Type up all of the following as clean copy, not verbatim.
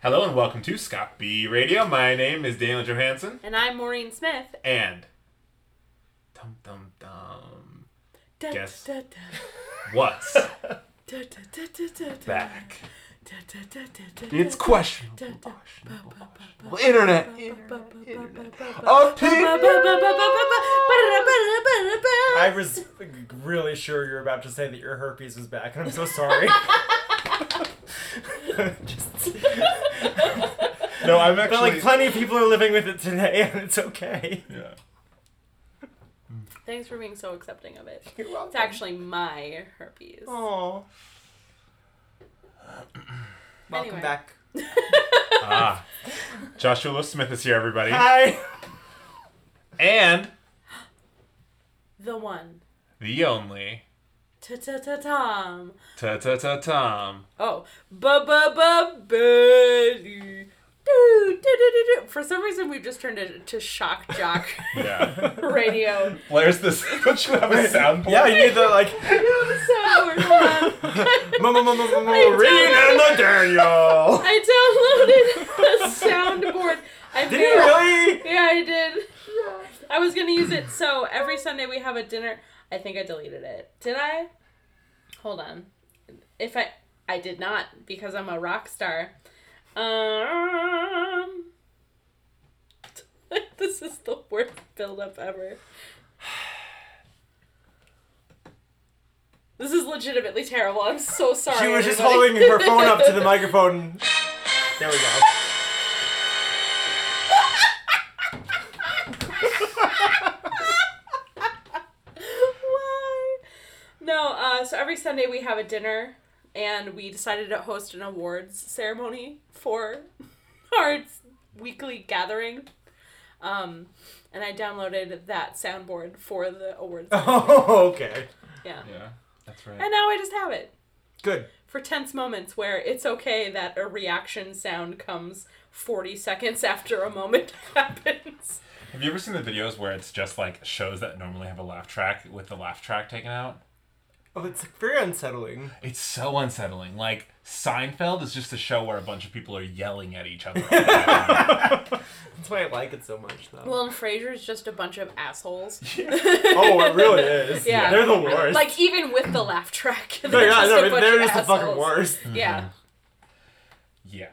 Hello and welcome to Scott B Radio. My name is Daniel Johansson. And I'm Maureen Smith. And... Guess what's back? It's questionable. Internet. I was really sure you were about to say that your herpes was back, and I'm so sorry. No, I'm actually... But, like, plenty of people are living with it today, and it's okay. Yeah. Thanks for being so accepting of it. You're welcome. It's actually my herpes. Aww. Welcome back. Joshua Lewis Smith is here, everybody. Hi. And... The one. the only... Tom. Tom. Oh. Betty. Do. For some reason, we've just turned it to shock jock Yeah. radio. Where's this? Don't you have a soundboard? Yeah, you need the, like... Maureen and the Daniel. I downloaded a soundboard. Did you really? Yeah, I did. I was going to use it. So every Sunday we have a dinner. I think I deleted it. Did I? Hold on. I did not, because I'm a rock star. This is the worst build-up ever. This is legitimately terrible. I'm so sorry. She was just everybody. holding her phone up to the microphone. There we go. Why? No, so every Sunday we have a dinner, and we decided to host an awards ceremony for our weekly gathering. And I downloaded that soundboard for the awards ceremony. Oh, okay. Yeah. Yeah, that's right. And now I just have it. Good. For tense moments where it's okay that a reaction sound comes 40 seconds after a moment happens. Have you ever seen the videos where it's just like shows that normally have a laugh track with the laugh track taken out? Oh, it's very unsettling. It's so unsettling. Like, Seinfeld is just a show where a bunch of people are yelling at each other all the time. That's why I like it so much, though. Well, and Frasier's just a bunch of assholes. Oh, it really is. Yeah. They're the worst. Like, even with the laugh track. no, they're just the assholes. fucking worst. Yeah. Yeah.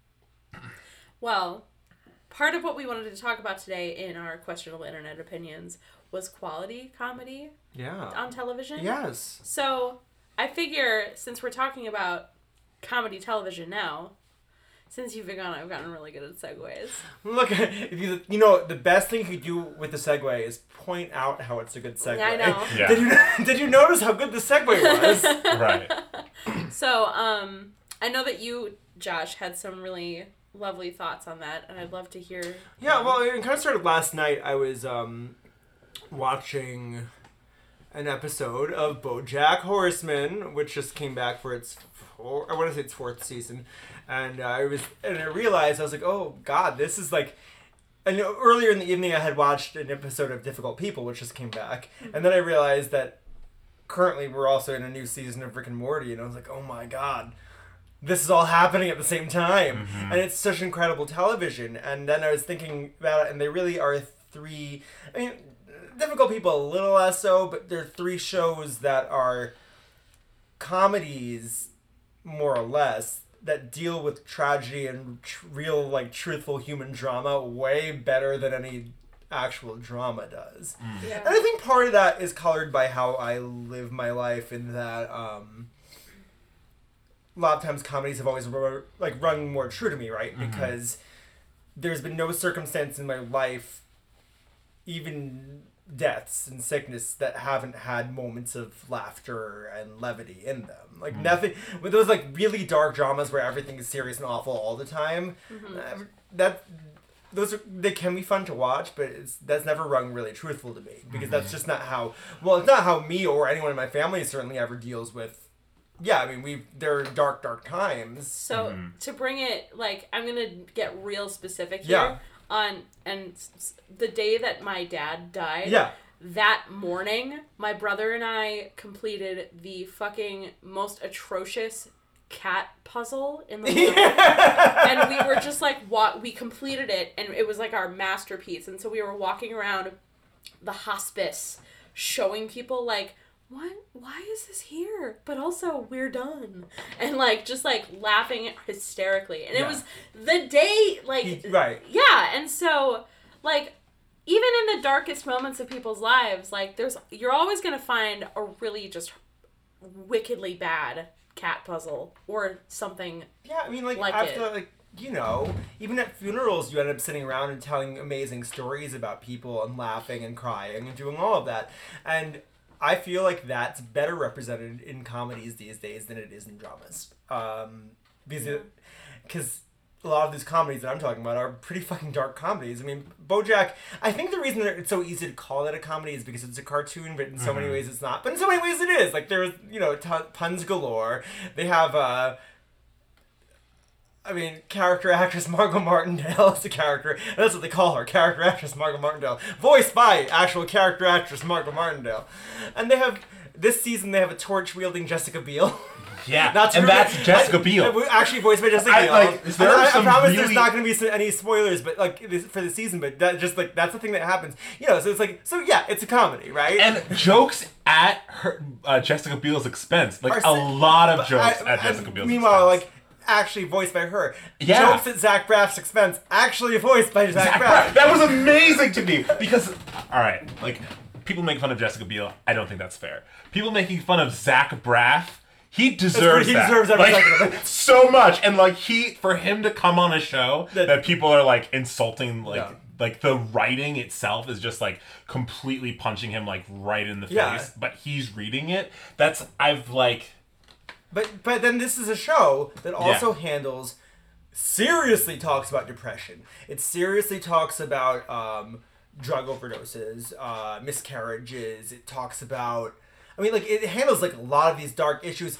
Well, part of what we wanted to talk about today in our questionable internet opinions was quality comedy Yeah. on television. Yes. So, I figure, since we're talking about comedy television now, since you've been gone, I've gotten really good at segues. Look, if you know, the best thing you could do with the segue is point out how it's a good segue. Yeah, I know. Yeah. Did you notice how good the segue was? Right. So, I know that you, Josh, had some really lovely thoughts on that, and I'd love to hear. Yeah, well, it kind of started last night. I was watching an episode of BoJack Horseman, which just came back for its fourth season, and I realized, I was like, oh god, this is like. And earlier in the evening, I had watched an episode of Difficult People, which just came back, and then I realized that currently we're also in a new season of Rick and Morty, and I was like, oh my god, this is all happening at the same time, and it's such incredible television. And then I was thinking about it, and they really are three. I mean, Difficult People a little less so, but they're three shows that are comedies, more or less, that deal with tragedy and real, like, truthful human drama way better than any actual drama does. Yeah. And I think part of that is colored by how I live my life, in that a lot of times comedies have always rung more true to me, right? Because there's been no circumstance in my life, even deaths and sickness, that haven't had moments of laughter and levity in them. Like nothing with those like really dark dramas where everything is serious and awful all the time. They can be fun to watch, but that's never rung really truthful to me, because that's just not how. Well, it's not how me or anyone in my family certainly ever deals with. Yeah, I mean, there are dark times. So, to bring it, like, I'm going to get real specific here. Yeah. And the day that my dad died, Yeah. that morning, my brother and I completed the fucking most atrocious cat puzzle in the world. And we we completed it, and it was like our masterpiece. And so we were walking around the hospice showing people like, what? Why is this here? But also, we're done. And, like, just, like, laughing hysterically. And it was the day, like... Right. Yeah, and so, like, even in the darkest moments of people's lives, like, you're always going to find a really just wickedly bad cat puzzle or something. Yeah, I mean, like after, like, you know, even at funerals, you end up sitting around and telling amazing stories about people and laughing and crying and doing all of that. And I feel like that's better represented in comedies these days than it is in dramas. Because a lot of these comedies that I'm talking about are pretty fucking dark comedies. I mean, BoJack, I think the reason that it's so easy to call it a comedy is because it's a cartoon, but in so many ways it's not. But in so many ways it is. Like, there's, you know, puns galore. They have, character actress Margot Martindale is the character. And that's what they call her, character actress Margot Martindale. Voiced by actual character actress Margot Martindale. And this season they have a torch-wielding Jessica Biel. Yeah, that's Jessica Biel. Actually voiced by Jessica Biel. I promise there's not going to be any spoilers but for the season, but that's the thing that happens. You know, so it's a comedy, right? And jokes at her Jessica Biel's expense. Like, a lot of jokes at Jessica Biel's meanwhile, expense. like, actually voiced by her. Yeah. Jokes at Zach Braff's expense, actually voiced by Zach Braff. That was amazing to me because, all right, like, people make fun of Jessica Biel. I don't think that's fair. People making fun of Zach Braff, he deserves that. He deserves every second of it. So much. And, like, for him to come on a show that people are, like, insulting, like, the writing itself is just, like, completely punching him, like, right in the face. But he's reading it. But then this is a show that also seriously talks about depression. It seriously talks about drug overdoses, miscarriages. It talks about, it handles like a lot of these dark issues,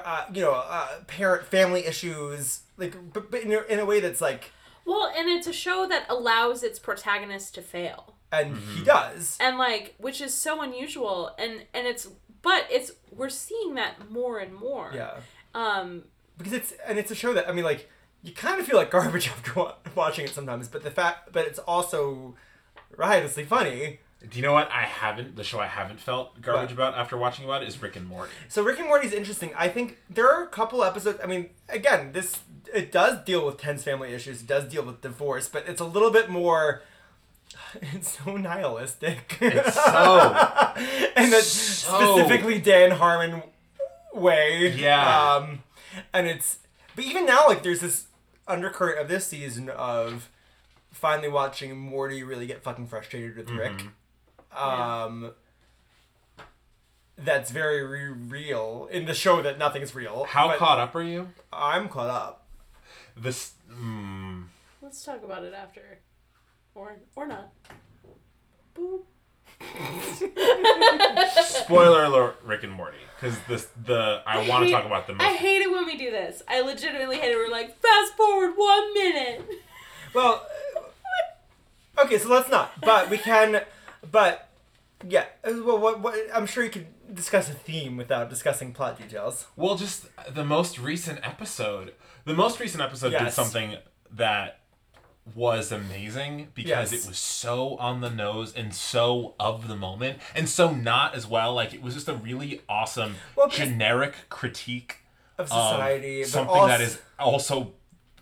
family issues, like, but in a way that's like. Well, and it's a show that allows its protagonist to fail. And he does. And which is so unusual, and we're seeing that more and more. Yeah. Because it's a show that, you kind of feel like garbage after watching it sometimes, but it's also riotously funny. Do you know what the show I haven't felt garbage about after watching about it is Rick and Morty. So Rick and Morty is interesting. I think there are a couple episodes, again, it does deal with tense family issues, it does deal with divorce, but it's a little bit more. It's so nihilistic. It's so. And that's specifically Dan Harmon way. Yeah. But even now, like, there's this undercurrent of this season of finally watching Morty really get fucking frustrated with Rick. That's very real in the show that nothing's real. How caught up are you? I'm caught up. Let's talk about it after. Or not. Boom. Spoiler alert, Rick and Morty. Because I want to talk about the most. I hate it when we do this. I legitimately hate it. We're like, fast forward 1 minute. Well, okay, so let's not. But we can. But yeah. Well, what I'm sure you could discuss a theme without discussing plot details. Well, just the most recent episode. The most recent episode did something that was amazing because it was so on the nose and so of the moment and so not as well. Like, it was just a really awesome generic critique of society, something that is also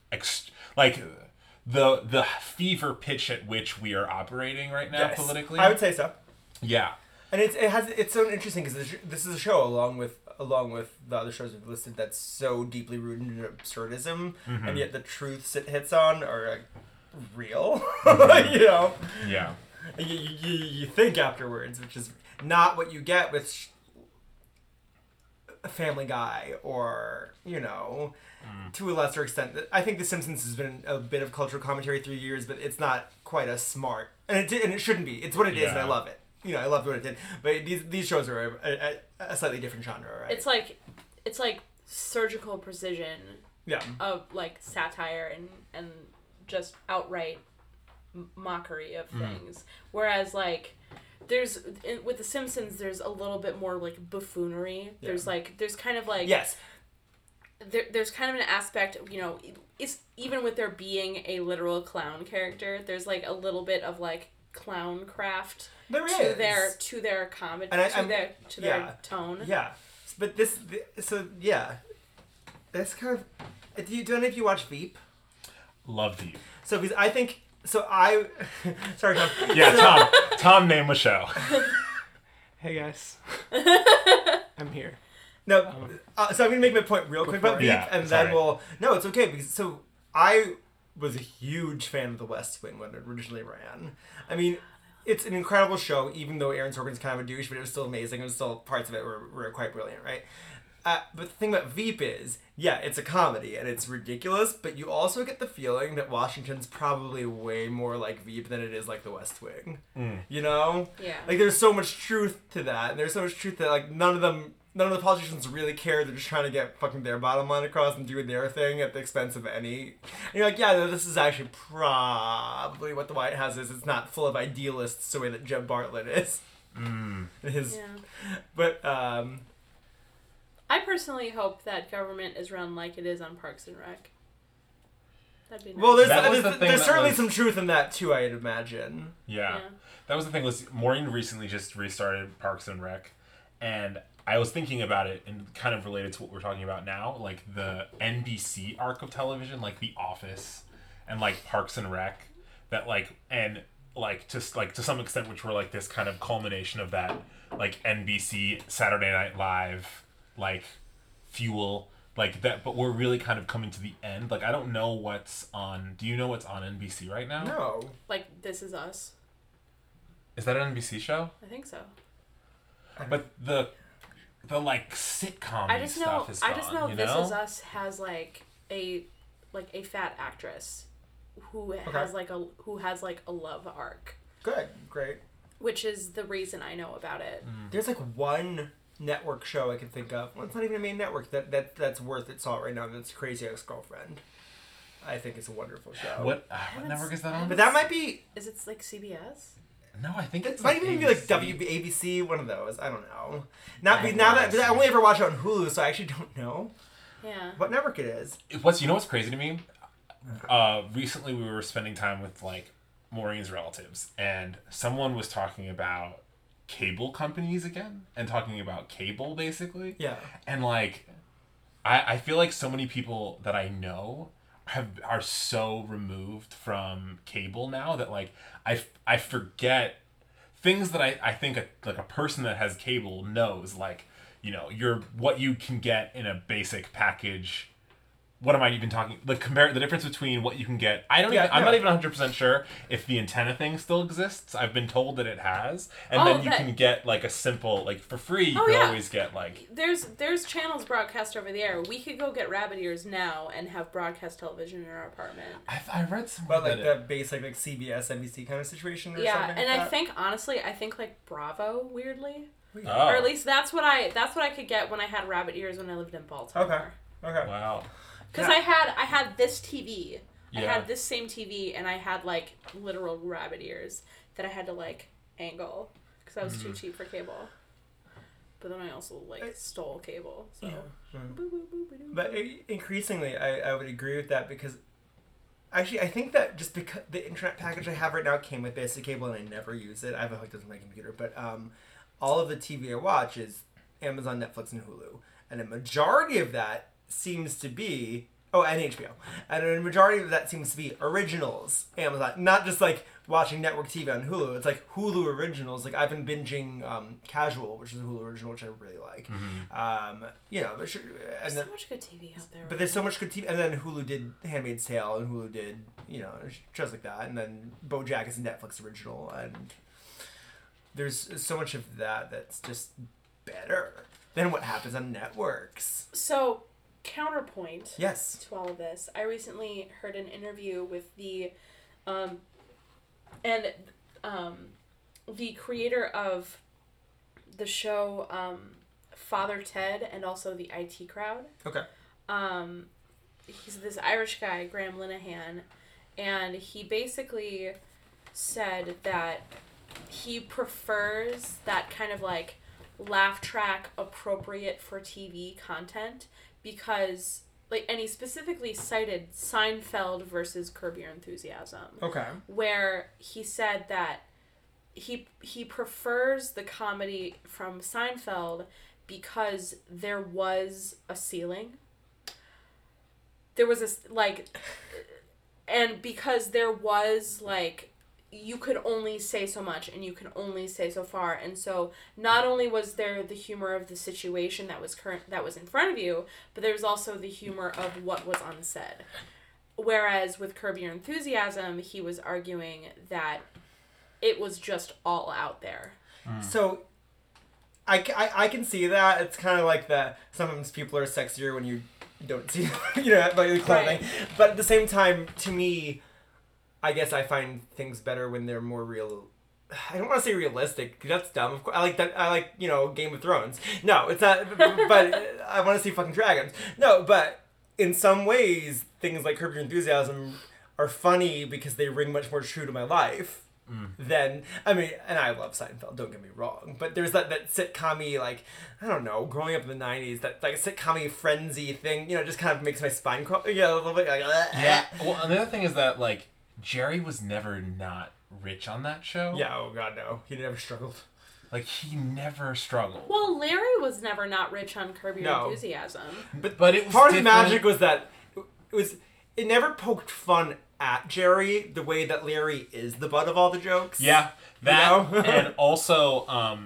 the fever pitch at which we are operating right now politically. I would say so. Yeah, and it's so interesting because this is a show along with the other shows we've listed that's so deeply rooted in absurdism, and yet the truths it hits on are like real. You know. Yeah. You think afterwards, which is not what you get with Family Guy or, to a lesser extent. I think The Simpsons has been a bit of cultural commentary through years, but it's not quite as smart. And it shouldn't be. It's what it is, and I love it. I loved what it did. But these shows are a slightly different genre, right? It's like surgical precision of, like, satire and just outright mockery of things. Whereas, like, with The Simpsons, there's a little bit more, like, buffoonery. There's kind of like... Yes. there's kind of an aspect, you know, it's even with there being a literal clown character, there's like a little bit of like clown craft to their comedy, to their tone. Yeah, but that's kind of. Do any of you watch Veep? Love Veep. So because I think I. Sorry, Tom. Yeah, Tom, name a show. Hey guys, I'm here. No, so I'm gonna make my point real quick about Veep, then we'll. No, it's okay because I was a huge fan of The West Wing when it originally ran. I mean, it's an incredible show, even though Aaron Sorkin's kind of a douche, but it was still amazing. It was still parts of it were quite brilliant, right? But the thing about Veep is, it's a comedy and it's ridiculous, but you also get the feeling that Washington's probably way more like Veep than it is like The West Wing. You know? Yeah. Like there's so much truth to that, and there's so much truth that like none of the politicians really care. They're just trying to get fucking their bottom line across and doing their thing at the expense of any. And you're like, this is actually probably what the White House is. It's not full of idealists the way that Jeb Bartlett is. But I personally hope that government is run like it is on Parks and Rec. That'd be nice. Well, there's certainly some truth in that too, I'd imagine. Yeah. That was the thing. Was Maureen recently just restarted Parks and Rec, and I was thinking about it and kind of related to what we're talking about now, like the NBC arc of television, like The Office and like Parks and Rec, that like, and like just like to some extent, which were like this kind of culmination of that, like NBC Saturday Night Live, like fuel, like that, but we're really kind of coming to the end. Like I don't know what's on. Do you know what's on NBC right now? No. Like This Is Us. Is that an NBC show? I think so. But the like sitcom stuff is gone. I just know This Is Us has like a fat actress who has like a love arc. Good, great. Which is the reason I know about it. There's like one network show I can think of. Well, it's not even a main network that's worth its salt right now. That's Crazy Ex-Girlfriend. I think it's a wonderful show. What network is that on? But that might be. Is it like CBS? No, I think it might even be like WABC, one of those. I don't know. I only ever watch it on Hulu, so I actually don't know. Yeah. What network it is? You know what's crazy to me? Recently we were spending time with like Maureen's relatives, and someone was talking about cable companies again, and talking about cable basically. Yeah. And like, I feel like so many people that I know are so removed from cable now that like I forget things that I think a person that has cable knows, like, you know, what you can get in a basic package. What am I even talking? Like compare the difference between what you can get. I'm not even 100% sure if the antenna thing still exists. I've been told that it has, and then you can get like a simple, like for free. You can always get like there's channels broadcast over the air. We could go get rabbit ears now and have broadcast television in our apartment. I read somewhere like the basic like CBS, NBC kind of situation. Or something like and that? I think honestly, like Bravo weirdly, or at least that's what I could get when I had rabbit ears when I lived in Baltimore. Okay. Wow. Because I had this TV. I had this same TV, and I had, like, literal rabbit ears that I had to, like, angle. Because I was too cheap for cable. But then I also, like, stole cable. So. Yeah. But increasingly, I would agree with that because... Actually, I think that just because the internet package I have right now came with basic cable, and I never use it. I have it hooked up to my computer. But all of the TV I watch is Amazon, Netflix, and Hulu. And a majority of that seems to be and HBO, and a majority of that seems to be originals Amazon, not just like watching network TV on Hulu. It's like Hulu originals. Like I've been binging Casual, which is a Hulu original, which I really like. You know, there's so much good TV out there. But there's so much good TV, and then Hulu did Handmaid's Tale, and Hulu did shows like that, and then BoJack is a Netflix original, and there's so much of that that's just better than what happens on networks. So. Counterpoint to all of this, I recently heard an interview with the creator of the show Father Ted and also the IT Crowd. Okay. He's this Irish guy, Graham Linehan, and he basically said that he prefers that kind of like laugh track appropriate for TV content because and he specifically cited Seinfeld versus Curb Your Enthusiasm. Okay. Where he said that he prefers the comedy from Seinfeld because there was a ceiling. There was and because there was, you could only say so much and you can only say so far. And so not only was there the humor of the situation that was in front of you, but there was also the humor of what was unsaid. Whereas with Curb Your Enthusiasm, he was arguing that it was just all out there. So I can see that. It's kind of like that sometimes people are sexier when you don't see like the clothing. Right. But at the same time, to me, I guess I find things better when they're more real. I don't want to say realistic, because that's dumb. Of course, I like that. I like, Game of Thrones. No, it's not. But I want to see fucking dragons. No, but in some ways, things like Curb Your Enthusiasm are funny because they ring much more true to my life than, and I love Seinfeld, don't get me wrong, but there's that sitcom-y, I don't know, growing up in the 90s, that sitcom-y frenzy thing, just kind of makes my spine crawl, a little bit Yeah, well, another thing is that, Jerry was never not rich on that show. Yeah, oh god, no. He never struggled. He never struggled. Well, Larry was never not rich on Curb Your Enthusiasm. But it was part of the magic was that it never poked fun at Jerry the way that Larry is the butt of all the jokes. Yeah, that and also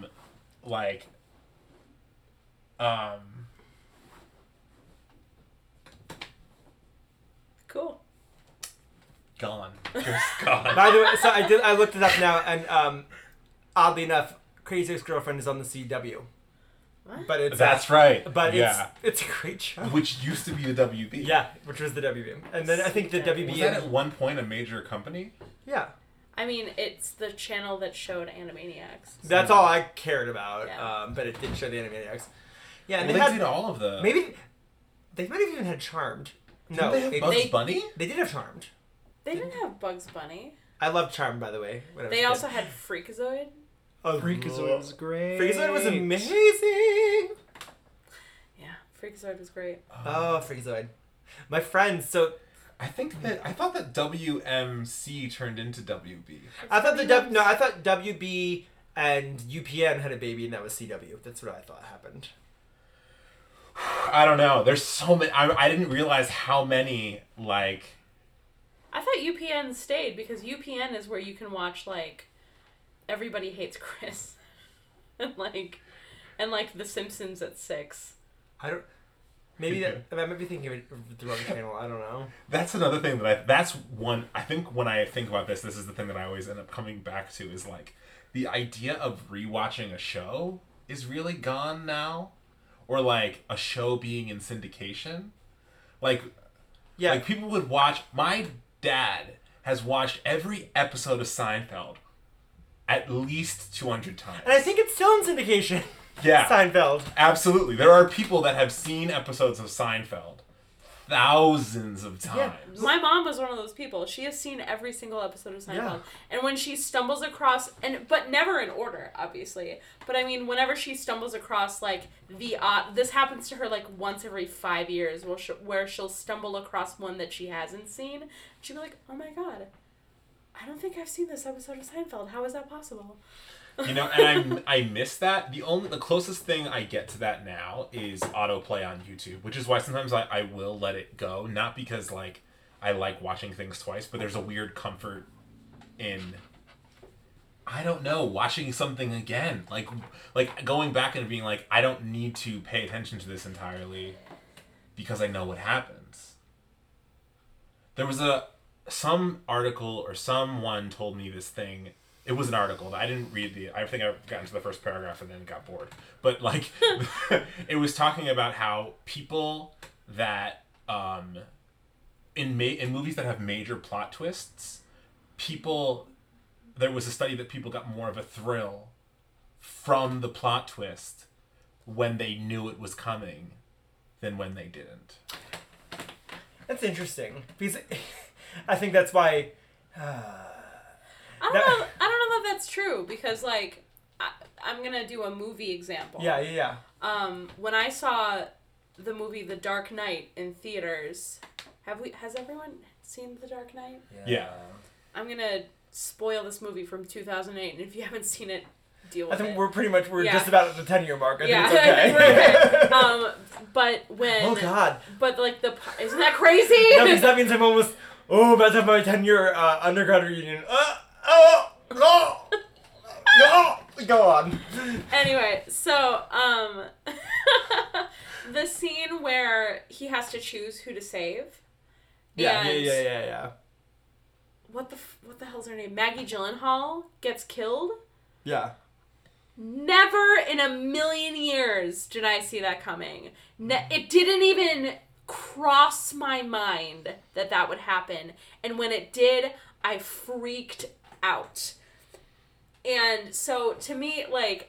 Cool. Gone. Just gone. By the way, so I looked it up now, and oddly enough, Crazy Ex-Girlfriend is on the CW. What? But it's That's right. But it's a great show. Which used to be the WB. Yeah, which was the WB. And then I think the WB... Was that at one point a major company? Yeah. It's the channel that showed Animaniacs. That's all I cared about. Yeah. But it did show the Animaniacs. Yeah, and they did all of the... Maybe... They might have even had Charmed. Didn't they have Bugs Bunny? They did have Charmed. They didn't have Bugs Bunny. I love Charmed, by the way. They also had Freakazoid. Oh, Freakazoid was great. Freakazoid was amazing. Yeah, Freakazoid was great. Oh, Freakazoid. My friends, so... I thought that WMC turned into WB. I thought WB and UPN had a baby and that was CW. That's what I thought happened. I don't know. There's so many. I didn't realize how many, I thought UPN stayed because UPN is where you can watch, Everybody Hates Chris. and The Simpsons at 6. I don't... Maybe I might be thinking of the wrong channel. I don't know. That's another thing I think when I think about this is the thing that I always end up coming back to is, the idea of rewatching a show is really gone now. Or, a show being in syndication. People would watch... My dad has watched every episode of Seinfeld at least 200 times. And I think it's still in syndication. Yeah. Seinfeld. Absolutely. There are people that have seen episodes of Seinfeld thousands of times. Yeah. My mom was one of those people. She has seen every single episode of Seinfeld. Yeah. And when she stumbles across, but never in order, obviously. But whenever she stumbles across, this happens to her, once every 5 years, where she'll stumble across one that she hasn't seen. She'll be like, oh my god, I don't think I've seen this episode of Seinfeld. How is that possible? And I miss that. The closest thing I get to that now is autoplay on YouTube, which is why sometimes I will let it go. Not because I like watching things twice, but there's a weird comfort in, I don't know, watching something again. Like going back and being I don't need to pay attention to this entirely because I know what happens. There was some article or someone told me this thing. It was an article that I didn't read I think I got into the first paragraph and then got bored. But it was talking about how people that in movies that have major plot twists, there was a study that people got more of a thrill from the plot twist when they knew it was coming than when they didn't. That's interesting because I think that's why. I don't know if that's true because I'm gonna do a movie example. Yeah. When I saw the movie The Dark Knight in theaters. Has everyone seen The Dark Knight? Yeah. I'm gonna spoil this movie from 2008, and if you haven't seen it, deal with it. I think we're just about at the 10-year mark. I think it's I okay. think we're okay. But when... Oh, God. But, like, isn't that crazy? No, because that means I'm almost... about to have my 10-year undergrad reunion. Go on. Anyway, so, the scene where he has to choose who to save. Yeah. What the hell's her name? Maggie Gyllenhaal gets killed? Yeah. Never in a million years did I see that coming. It didn't even cross my mind that would happen. And when it did, I freaked out. And so, to me, like,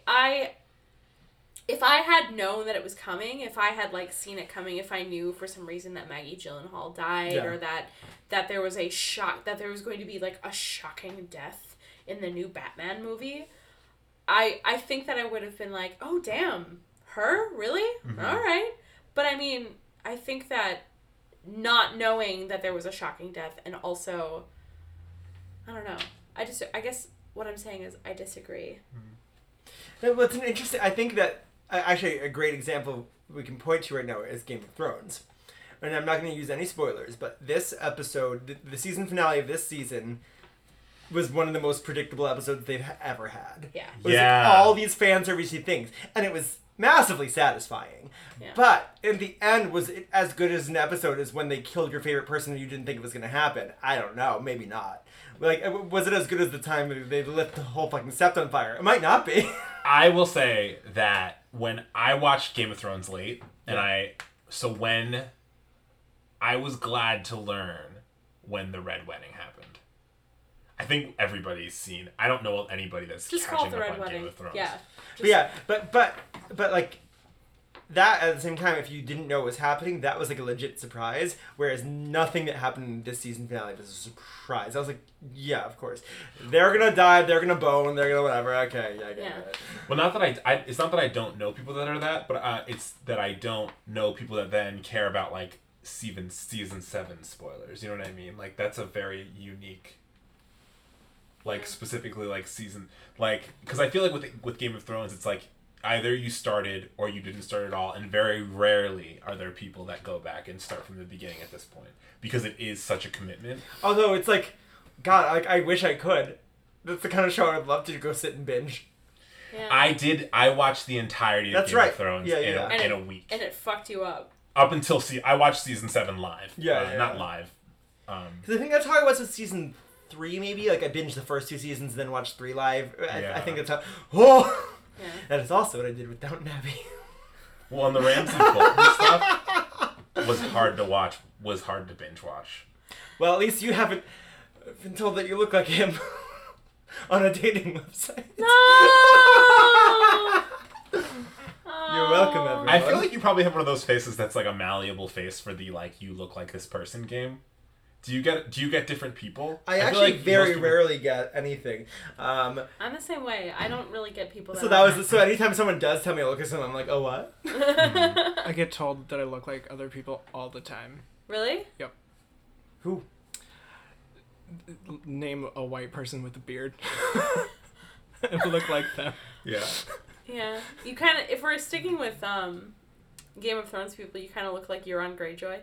if I had known that it was coming, if I had, like, seen it coming, if I knew for some reason that Maggie Gyllenhaal died, or that there was that there was going to be, like, a shocking death in the new Batman movie, I think that I would have been like, oh, damn, her? Really? Mm-hmm. All right. But, I mean, I think that not knowing that there was a shocking death, and also, I don't know. I guess what I'm saying is I disagree. No, well, it's an interesting... I think that, actually, a great example we can point to right now is Game of Thrones. And I'm not going to use any spoilers, but this episode, the season finale of this season, was one of the most predictable episodes they've ever had. Yeah. It was like all these fan servicey things. And it was massively satisfying. Yeah. But in the end, was it as good as an episode as when they killed your favorite person and you didn't think it was going to happen? I don't know. Maybe not. Like, was it as good as the time they lit the whole fucking Sept on fire? It might not be. I will say that when I watched Game of Thrones late, when I was glad to learn when the Red Wedding happened. I think everybody's seen. I don't know anybody that's just catching call it the up Red on Wedding. Game of Thrones. Yeah. But like that at the same time, if you didn't know what was happening, that was like a legit surprise. Whereas nothing that happened in this season finale was a surprise. I was like, yeah, of course, they're gonna die, they're gonna bone, they're gonna whatever. Okay, yeah, I get it. Well, not that I it's not that I don't know people that are that, but it's that I don't know people that then care about like season 7 spoilers. You know what I mean? Like that's a very unique. Like specifically like season like because I feel like with Game of Thrones it's like either you started or you didn't start at all, and very rarely are there people that go back and start from the beginning at this point because it is such a commitment. Although it's like, God, I wish I could. That's the kind of show I'd love to go sit and binge. Yeah. I watched the entirety of Game of Thrones in a week, and it fucked you up. Up until I watched season 7 live. Not live. Because I think that's how I was with season 3, maybe. Like I binged the first 2 seasons, then watched 3 live. I think that's how. Oh, that is also what I did with Downton Abbey. Well, and the Ramsay Bolton stuff was hard to watch. Was hard to binge watch. Well, at least you haven't been told that you look like him on a dating website. No. You're welcome, everyone. I feel like you probably have one of those faces that's like a malleable face for the like you look like this person game. Do you get different people? I actually like very rarely get anything. I'm the same way. I don't really get people. So anytime someone does tell me I look like someone, I'm like, oh what? I get told that I look like other people all the time. Really? Yep. Who? Name a white person with a beard. I look like them. Yeah. Yeah. You kind of, if we're sticking with Game of Thrones people, you kind of look like Euron Greyjoy.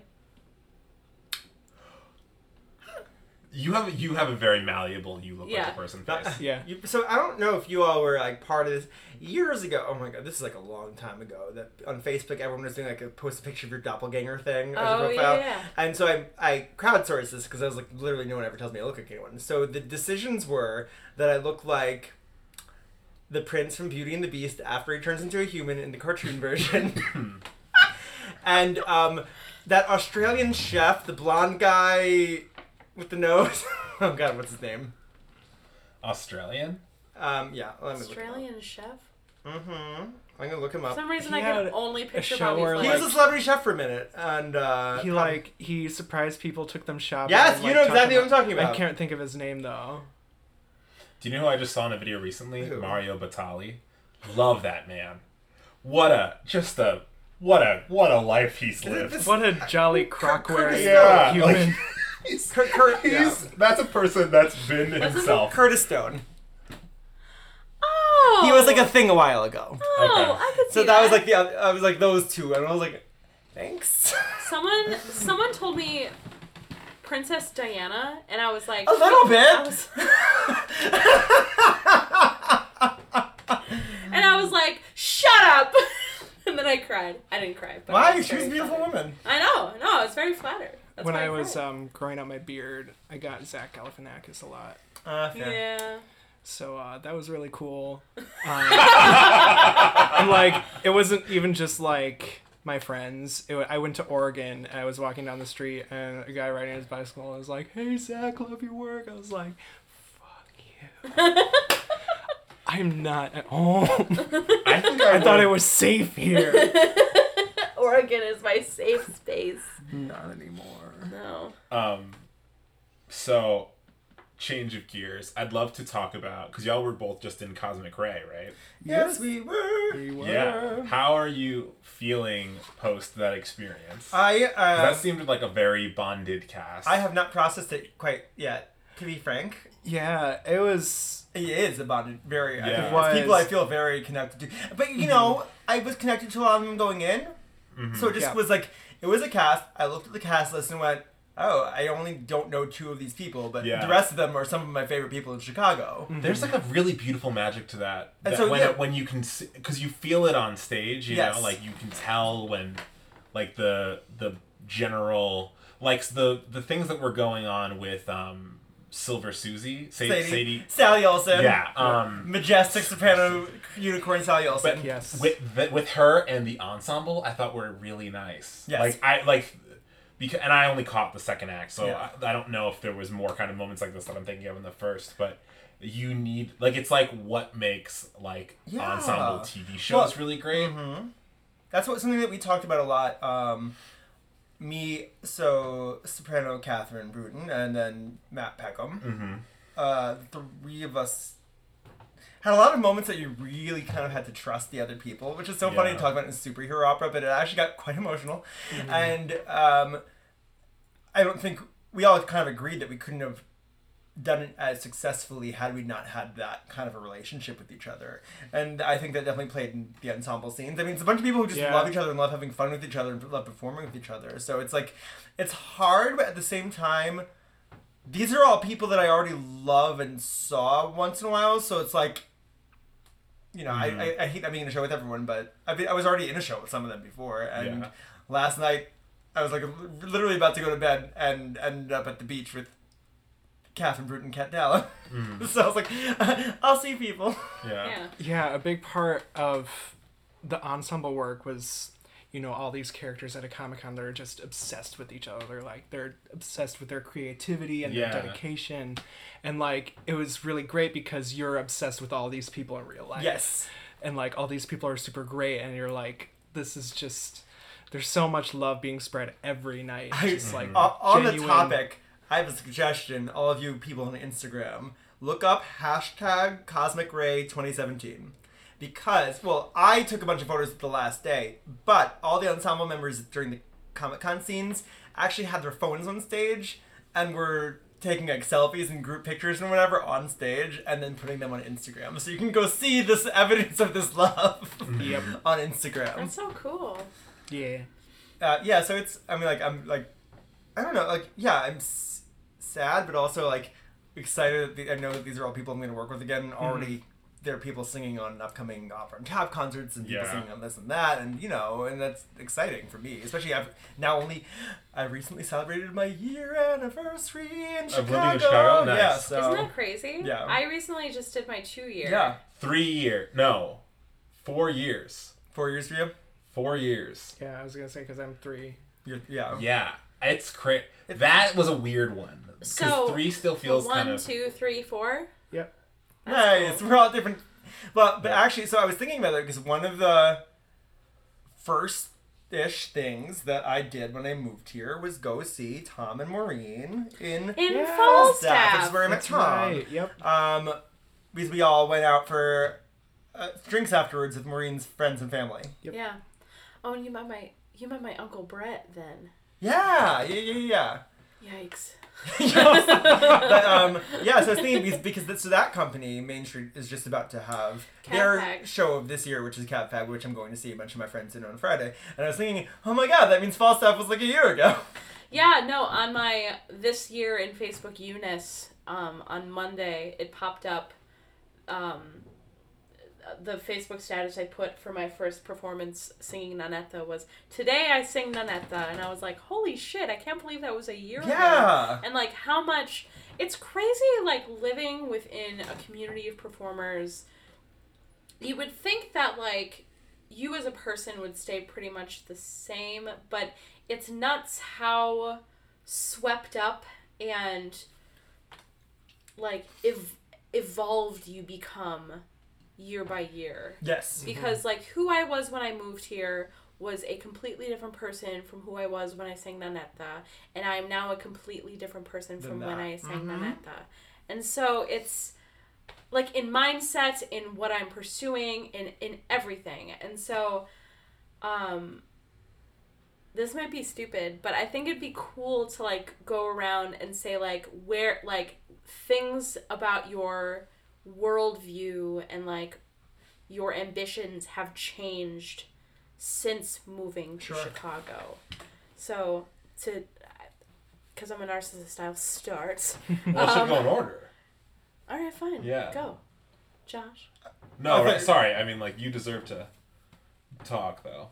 You have a very malleable you look like a person face. Yeah. So I don't know if you all were like part of this years ago. Oh my god, this is like a long time ago. That on Facebook everyone was doing like a post a picture of your doppelganger thing as a profile. Yeah. And so I crowdsourced this because I was like literally no one ever tells me I look like anyone. So the decisions were that I look like the prince from Beauty and the Beast after he turns into a human in the cartoon version. And that Australian chef, the blonde guy with the nose. Oh god, what's his name? Australian? Yeah. Australian chef? Mm-hmm. I'm gonna look him up. For some reason I can only picture Bobby Flay. He was a celebrity chef for a minute, and he surprised people, took them shopping. Yes, and, you know exactly what I'm talking about. I can't think of his name though. Do you know who I just saw in a video recently? Who? Mario Batali. Love that man. What a what a life he's lived. What a jolly crock-wearing Yeah, human. like, that's a person that's been himself. Curtis Stone. Oh. He was like a thing a while ago. Oh, Okay. I could see So that was like I was like those two, and I was like, thanks. Someone told me Princess Diana, and I was like A little and I was like, shut up. And then I cried. I didn't cry. But Why? She was a beautiful woman. I know. No, I was very flattered. That's When why I was cried. growing out my beard, I got Zach Galifianakis a lot. Fair. Yeah. So that was really cool. And like, it wasn't even just like my friends. I went to Oregon and I was walking down the street and a guy riding his bicycle was like, "Hey Zach, love your work." I was like, "Fuck you." I'm not at home. I thought I was safe here. Oregon is my safe space. Not anymore. No. So, change of gears. I'd love to talk about, because y'all were both just in Cosmic Ray, right? Yes, we were. Yeah. How are you feeling post that experience? That seemed like a very bonded cast. I have not processed it quite yet. To be frank, Yeah, it was. it is a bonded, very. Yeah. I think It was. it's people I feel very connected to. But you know, I was connected to a lot of them going in, so it just was like it was a cast. I looked at the cast list and went, "Oh, I only don't know two of these people, but the rest of them are some of my favorite people in Chicago." There's like a really beautiful magic to that. And That so, when you can, because you feel it on stage, you know, like you can tell when, like the general, like the things that were going on with Silver Susie, Sadie, Sally Olsen, majestic soprano unicorn Sally Olsen. but Yes. with her and the ensemble, I thought were really nice. Yes. Because I only caught the second act, so I don't know if there was more kind of moments like this that I'm thinking of in the first, but you need, like, it's like what makes like ensemble TV shows really great. That's something that we talked about a lot. Soprano Catherine Bruton, and then Matt Peckham. The three of us had a lot of moments that you really kind of had to trust the other people, which is so funny to talk about in a superhero opera, but it actually got quite emotional. And I don't think we all kind of agreed that we couldn't have done it as successfully had we not had that kind of a relationship with each other. And I think that definitely played in the ensemble scenes. I mean, it's a bunch of people who just love each other and love having fun with each other and love performing with each other. So it's like, it's hard, but at the same time, these are all people that I already love and saw once in a while. So it's like, you know, I hate not being in a show with everyone, but I was already in a show with some of them before. And last night, I was like literally about to go to bed and ended up at the beach with Catherine Bruton, Kat Dallin. So I was like, I'll see people. Yeah, a big part of the ensemble work was, you know, all these characters at a Comic-Con, they're just obsessed with each other. Like, they're obsessed with their creativity and their dedication. And, like, it was really great because you're obsessed with all these people in real life. Yes. And, like, all these people are super great, and you're like, this is just... There's so much love being spread every night. Just, like, on genuine... the topic, I have a suggestion. All of you people on Instagram, look up hashtag Cosmic Ray 2017. Because, well, I took a bunch of photos the last day, but all the ensemble members during the Comic-Con scenes actually had their phones on stage and were taking like selfies and group pictures and whatever on stage and then putting them on Instagram. So you can go see this evidence of this love on Instagram. That's so cool. Yeah. So it's, I mean, like, I'm like, I don't know, like, yeah, I'm sad, but also like excited that I know that these are all people I'm going to work with again. Already there are people singing on upcoming Opera on Tap concerts and people singing on this and that, and you know, and that's exciting for me, especially I recently celebrated my year anniversary in Chicago. Of living in Chicago? Nice. Yeah, so isn't that crazy? Yeah. I recently just did my 2-year. Yeah. 3 year. No. 4 years. 4 years for you? 4 years. Yeah, I was going to say, because I'm 3. Yeah. It's crazy. That was a weird one. So 3 still feels 1, kind of... 2, 3, 4? Yep. Nice. Cool. We're all different. But actually, so I was thinking about it because one of the first-ish things that I did when I moved here was go see Tom and Maureen in Falstaff. Which is where I met Tom. Right. Yep. Because we all went out for drinks afterwards with Maureen's friends and family. Yep. Yeah. Oh, and you met my Uncle Brett then. Yeah. Yikes. But yeah, so I was thinking because that company, Main Street, is just about to have their show of this year, which is Cat Fag, which I'm going to see a bunch of my friends in on Friday. And I was thinking, oh my god, that means Fall Staff was like a year ago. Yeah, no, on my this year in Facebook Eunice, on Monday, it popped up the Facebook status I put for my first performance singing Nanetta was, today I sing Nanetta, and I was like, holy shit, I can't believe that was a year ago. And like how much, it's crazy like living within a community of performers. You would think that like you as a person would stay pretty much the same, but it's nuts how swept up and like evolved you become year by year. Yes. Because like who I was when I moved here was a completely different person from who I was when I sang Nanetta, and I am now a completely different person from when I sang Nanetta. And so it's like in mindset, in what I'm pursuing, in everything. And so this might be stupid, but I think it'd be cool to like go around and say like where like things about your worldview and like your ambitions have changed since moving to Chicago. So because I'm a narcissist, I'll start. Well, it should go in order. All right, fine. Yeah. Go, Josh. No, right, sorry. I mean, like, you deserve to talk, though.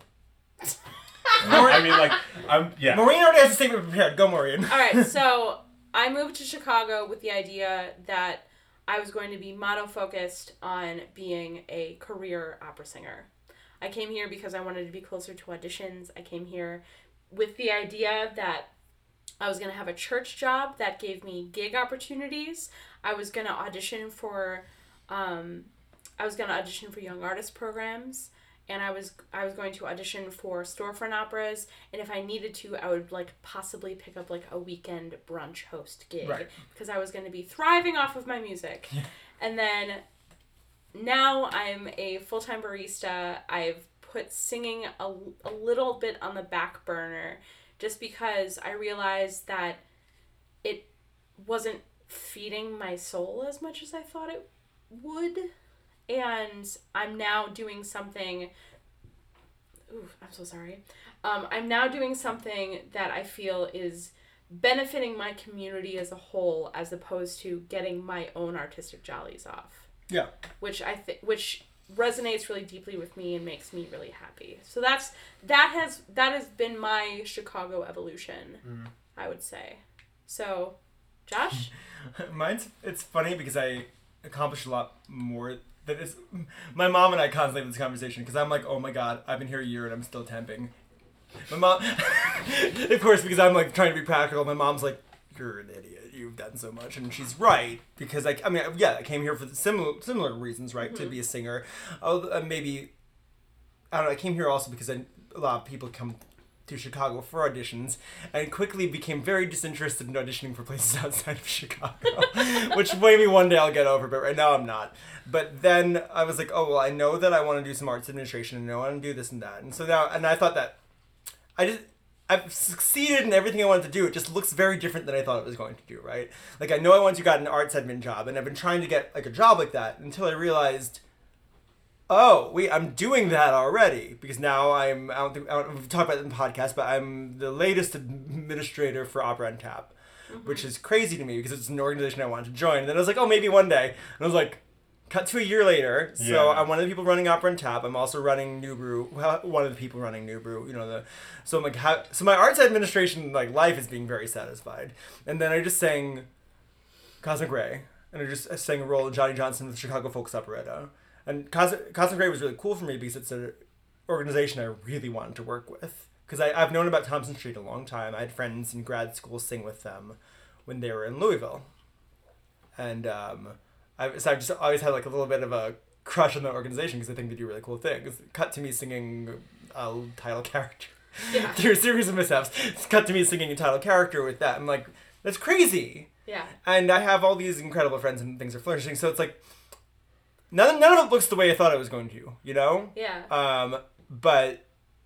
I mean, like, Maureen already has a statement prepared. Go, Maureen. All right, so I moved to Chicago with the idea that I was going to be mono-focused on being a career opera singer. I came here because I wanted to be closer to auditions. I came here with the idea that I was going to have a church job that gave me gig opportunities. I was going to audition for young artist programs, and I was going to audition for storefront operas, and if I needed to, I would like possibly pick up like a weekend brunch host gig, because I was going to be thriving off of my music. And then now I'm a full-time barista. I've put singing a little bit on the back burner just because I realized that it wasn't feeding my soul as much as I thought it would. And I'm now doing something... Ooh, I'm so sorry. I'm now doing something that I feel is benefiting my community as a whole as opposed to getting my own artistic jollies off. Yeah. Which resonates really deeply with me and makes me really happy. So that has been my Chicago evolution, I would say. So, Josh? It's funny because I accomplished a lot more. My mom and I constantly have this conversation because I'm like, oh my god, I've been here a year and I'm still temping. My mom, of course, because I'm like trying to be practical, my mom's like, you're an idiot, you've done so much, and she's right, because I came here for similar reasons, right, to be a singer. Maybe, I don't know, I came here also because a lot of people come to Chicago for auditions, and quickly became very disinterested in auditioning for places outside of Chicago, which maybe one day I'll get over, but right now I'm not. But then I was like, oh, well, I know that I want to do some arts administration, and I want to do this and that, and so now, and I thought that I've succeeded in everything I wanted to do. It just looks very different than I thought it was going to do, right? Like, I know I once got an arts admin job, and I've been trying to get, like, a job like that until I realized, oh, wait, I'm doing that already. Because now we've talked about it in the podcast, but I'm the latest administrator for Opera on Tap, which is crazy to me because it's an organization I wanted to join. And then I was like, oh, maybe one day. And I was like, cut to a year later. So I'm one of the people running Opera on Tap. I'm also running New Brew. Well, one of the people running New Brew. So I'm like, so my arts administration life is being very satisfied. And then I just sang Cosmic Ray, and I sang a role of Johnny Johnson with Chicago Folks Operetta. And Cosmic Ray was really cool for me because it's an organization I really wanted to work with. Because I've known about Thompson Street a long time. I had friends in grad school sing with them when they were in Louisville. And I've just always had like a little bit of a crush on the organization because I think they do really cool things. Cut to me singing a title character. Yeah. Through a series of mishaps. It's cut to me singing a title character with that. I'm like, that's crazy. Yeah. And I have all these incredible friends and things are flourishing. So it's like, none of it looks the way I thought it was going to, you know? Yeah. But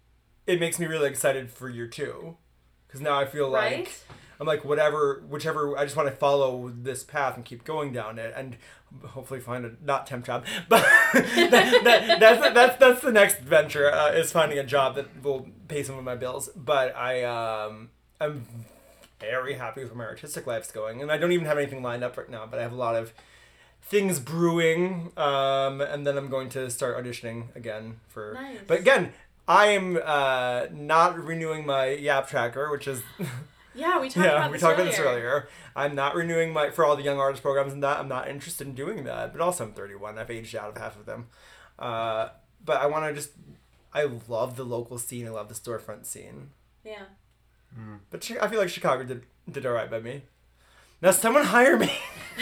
it makes me really excited for year 2. Because now I feel like I'm like whichever I just want to follow this path and keep going down it and hopefully find a not temp job. But that's the next venture is finding a job that will pay some of my bills. But I'm very happy with where my artistic life's going, and I don't even have anything lined up right now. But I have a lot of things brewing, and then I'm going to start auditioning again for. Nice. But again, I am not renewing my Yap Tracker, which is. Yeah, we talked about this earlier. I'm not renewing for all the young artist programs and that. I'm not interested in doing that. But also I'm 31. I've aged out of half of them. But I want to I love the local scene. I love the storefront scene. Yeah. But I feel like Chicago did all right by me. Now someone hire me.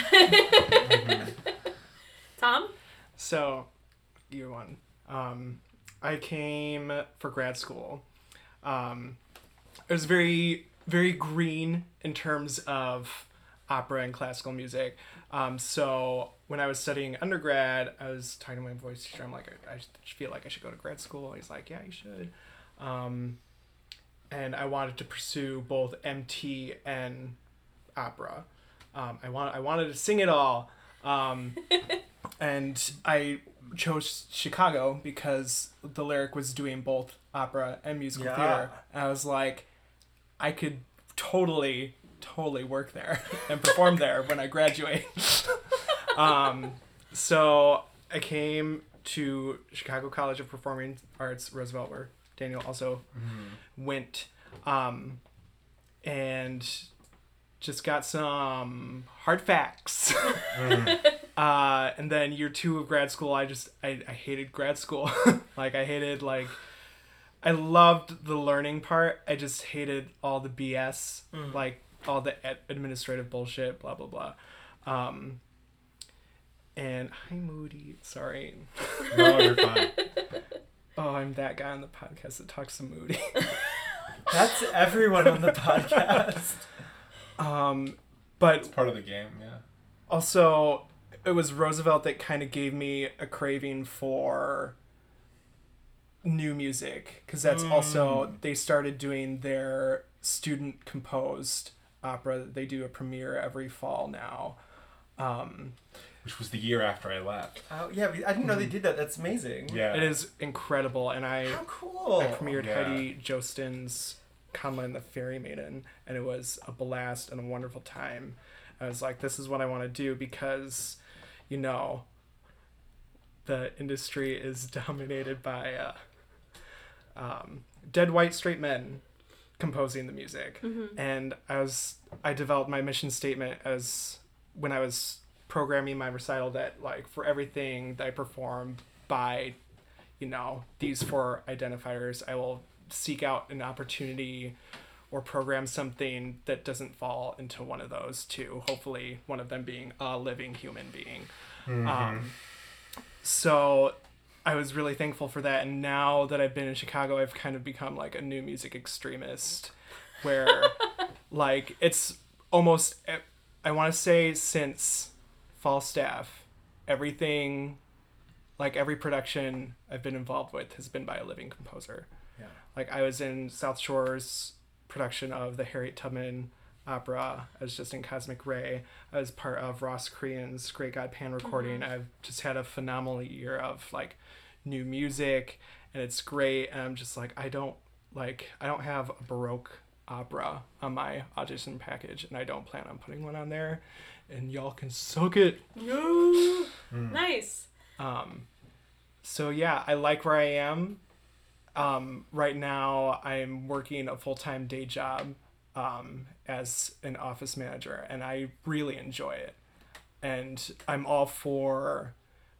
Tom? So, year 1. I came for grad school. It was very, very green in terms of opera and classical music. So when I was studying undergrad, I was talking to my voice teacher. I'm like, I feel like I should go to grad school. He's like, yeah, you should. And I wanted to pursue both MT and opera. I wanted to sing it all. And I chose Chicago because the Lyric was doing both opera and musical theater. And I was like, I could totally work there and perform there when I graduate. So I came to Chicago College of Performing Arts, Roosevelt, where Daniel also went, and just got some hard facts. And then year 2 of grad school, I hated grad school. I loved the learning part. I just hated all the BS, like all the administrative bullshit, blah, blah, blah. And hi, Moody. Sorry. No, you're fine. Oh, I'm that guy on the podcast that talks to Moody. That's everyone on the podcast. But it's part of the game, yeah. Also, it was Roosevelt that kind of gave me a craving for new music, because that's also, they started doing their student composed opera. They do a premiere every fall now. Which was the year after I left. Oh yeah, I didn't know they did that. That's amazing. Yeah, it is incredible. And how cool! I premiered Heidi Jostin's Conlan the Fairy Maiden, and it was a blast and a wonderful time. I was like, this is what I want to do, because, you know, the industry is dominated by dead white straight men composing the music. And I developed my mission statement as when I was programming my recital, that like for everything that I perform by, you know, these 4 identifiers, I will seek out an opportunity or program something that doesn't fall into one of those 2, hopefully one of them being a living human being. So I was really thankful for that. And now that I've been in Chicago, I've kind of become like a new music extremist, where like it's almost, I want to say since Falstaff, everything, like every production I've been involved with has been by a living composer. Yeah. Like I was in South Shore's production of the Harriet Tubman opera. I was just in Cosmic Ray. I was part of Ross Crean's Great God Pan recording. I've just had a phenomenal year of like new music, and it's great. And I'm just like, I don't have a Baroque opera on my audition package, and I don't plan on putting one on there, and y'all can suck it. Nice. So yeah, I like where I am. Right now I'm working a full-time day job as an office manager, and I really enjoy it. And I'm all for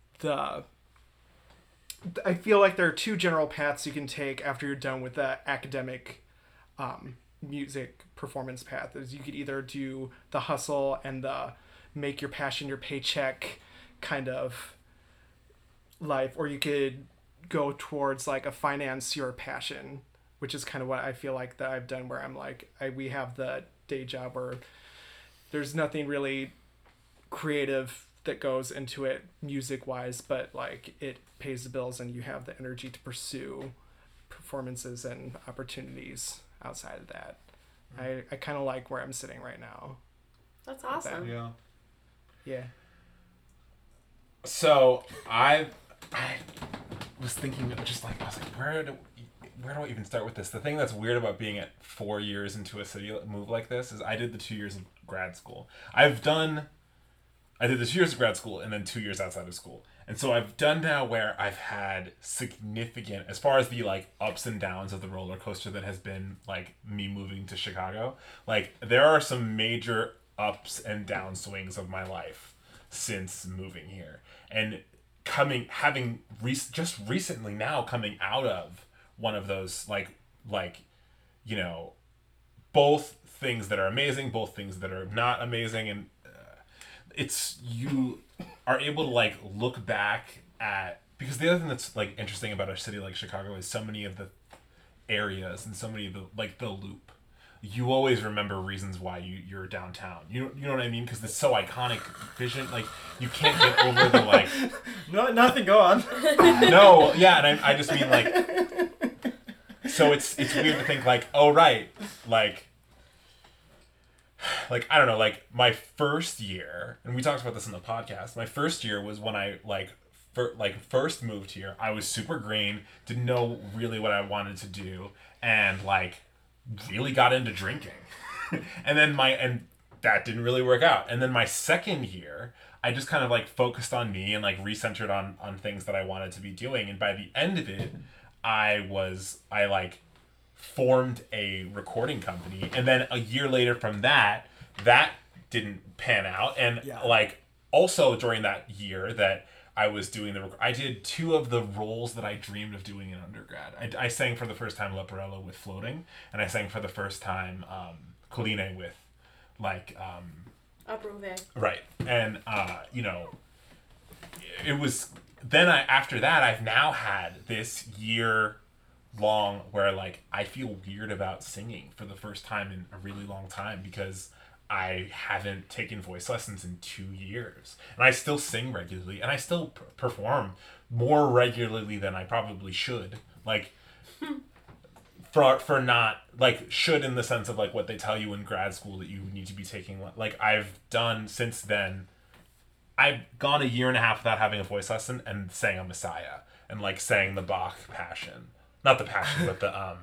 I feel like there are 2 general paths you can take after you're done with the academic music performance path. Is you could either do the hustle and the make your passion your paycheck kind of life, or you could go towards like a finance your passion, which is kind of what I feel like that I've done, where I'm like, we have the day job where there's nothing really creative that goes into it music wise, but like it pays the bills and you have the energy to pursue performances and opportunities outside of that. I kind of like where I'm sitting right now. That's awesome. Yeah. So I was thinking, just like, I was like, where do I even start with this? The thing that's weird about being at 4 years into a city move like this is I did the 2 years of grad school. I did the 2 years of grad school and then 2 years outside of school. And so I've done now where I've had significant, as far as the like ups and downs of the roller coaster that has been like me moving to Chicago, like there are some major ups and down swings of my life since moving here. And just recently now coming out of one of those like you know, both things that are amazing, both things that are not amazing, and it's, you are able to like look back at, because the other thing that's like interesting about a city like Chicago is so many of the areas and so many of the like the loop, you always remember reasons why you're downtown. You know what I mean? Because it's so iconic vision. Like you can't get over the like. No, nothing. Go on. No, yeah, and I just mean like. So it's weird to think like, oh right, like I don't know, like my first year, and we talked about this in the podcast. My first year was when I first moved here. I was super green, didn't know really what I wanted to do, and like really got into drinking. and that didn't really work out. And then my second year, I just kind of like focused on me and like recentered on things that I wanted to be doing. And by the end of it, I like formed a recording company. And then a year later from that didn't pan out. And like also during that year that I was doing I did 2 of the roles that I dreamed of doing in undergrad. I sang for the first time Leporello with Floating, and I sang for the first time Colline with like Approuvé. Right. And you know, it was then after that I've now had this year long where like I feel weird about singing for the first time in a really long time because I haven't taken voice lessons in 2 years, and I still sing regularly, and I still perform more regularly than I probably should. Like, for not like should in the sense of like what they tell you in grad school that you need to be taking. Like I've done since then. I've gone a year and a half without having a voice lesson and sang a Messiah and like sang the Bach Passion, not the Passion, but the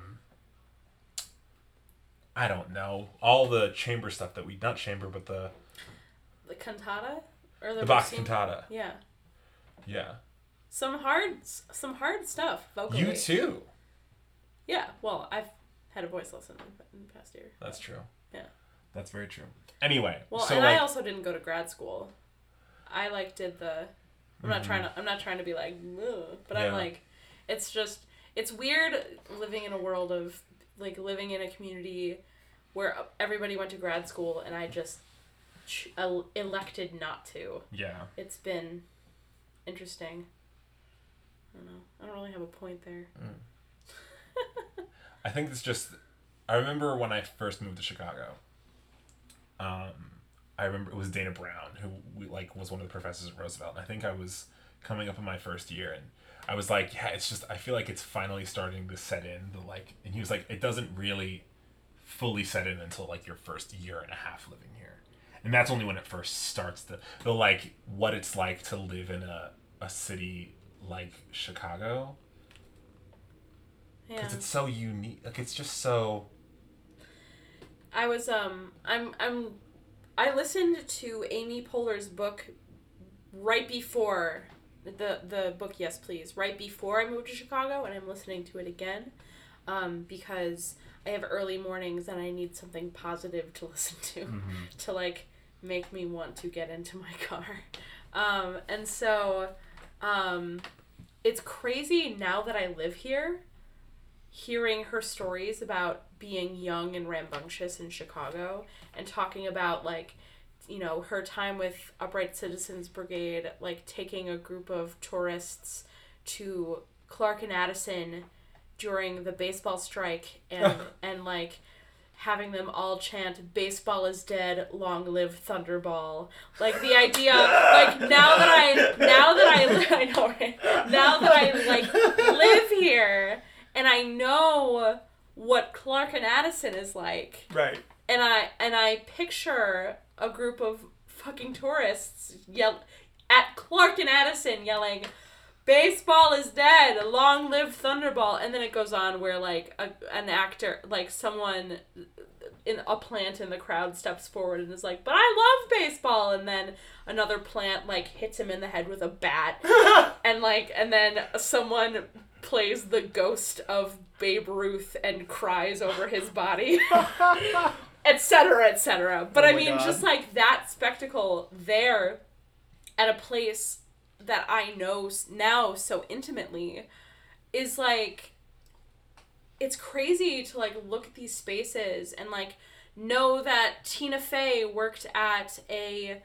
I don't know. All the chamber stuff that not chamber, but the cantata? Or the Bach cantata. Yeah. Yeah. Some hard stuff vocally. You too. Yeah, well, I've had a voice lesson in the past year. That's true. Yeah. That's very true. Anyway. Well, so and like, I also didn't go to grad school. I like did the I'm not trying to be like, ugh, but I'm like, it's weird living in a world of like living in a community where everybody went to grad school and I just elected not to. Yeah. It's been interesting. I don't know. I don't really have a point there. I think it's just, I remember when I first moved to Chicago, I remember it was Dana Brown who was one of the professors at Roosevelt. And I think I was coming up in my first year and I was like, yeah, it's just, I feel like it's finally starting to set in and he was like, it doesn't really fully set in until like your first year and a half living here. And that's only when it first starts the like what it's like to live in a city like Chicago. Yeah. Because it's so unique. Like it's just so. I was I listened to Amy Poehler's book right before the book Yes Please, right before I moved to Chicago, and I'm listening to it again because I have early mornings and I need something positive to listen to to like make me want to get into my car. And so it's crazy now that I live here, hearing her stories about being young and rambunctious in Chicago and talking about like, you know, her time with Upright Citizens Brigade, like taking a group of tourists to Clark and Addison during the baseball strike and like having them all chant "Baseball is dead, long live Thunderball." Like the idea, like now that I like live here and I know what Clark and Addison is like. Right. And I picture a group of fucking tourists yell at Clark and Addison yelling, "Baseball is dead! Long live Thunderball!" And then it goes on where like an actor, like someone in a plant in the crowd steps forward and is like, "But I love baseball!" And then another plant like hits him in the head with a bat, and then someone plays the ghost of Babe Ruth and cries over his body. Etc., etc. But I mean, just like that spectacle there at a place that I know now so intimately is like, it's crazy to like look at these spaces and like know that Tina Fey worked at a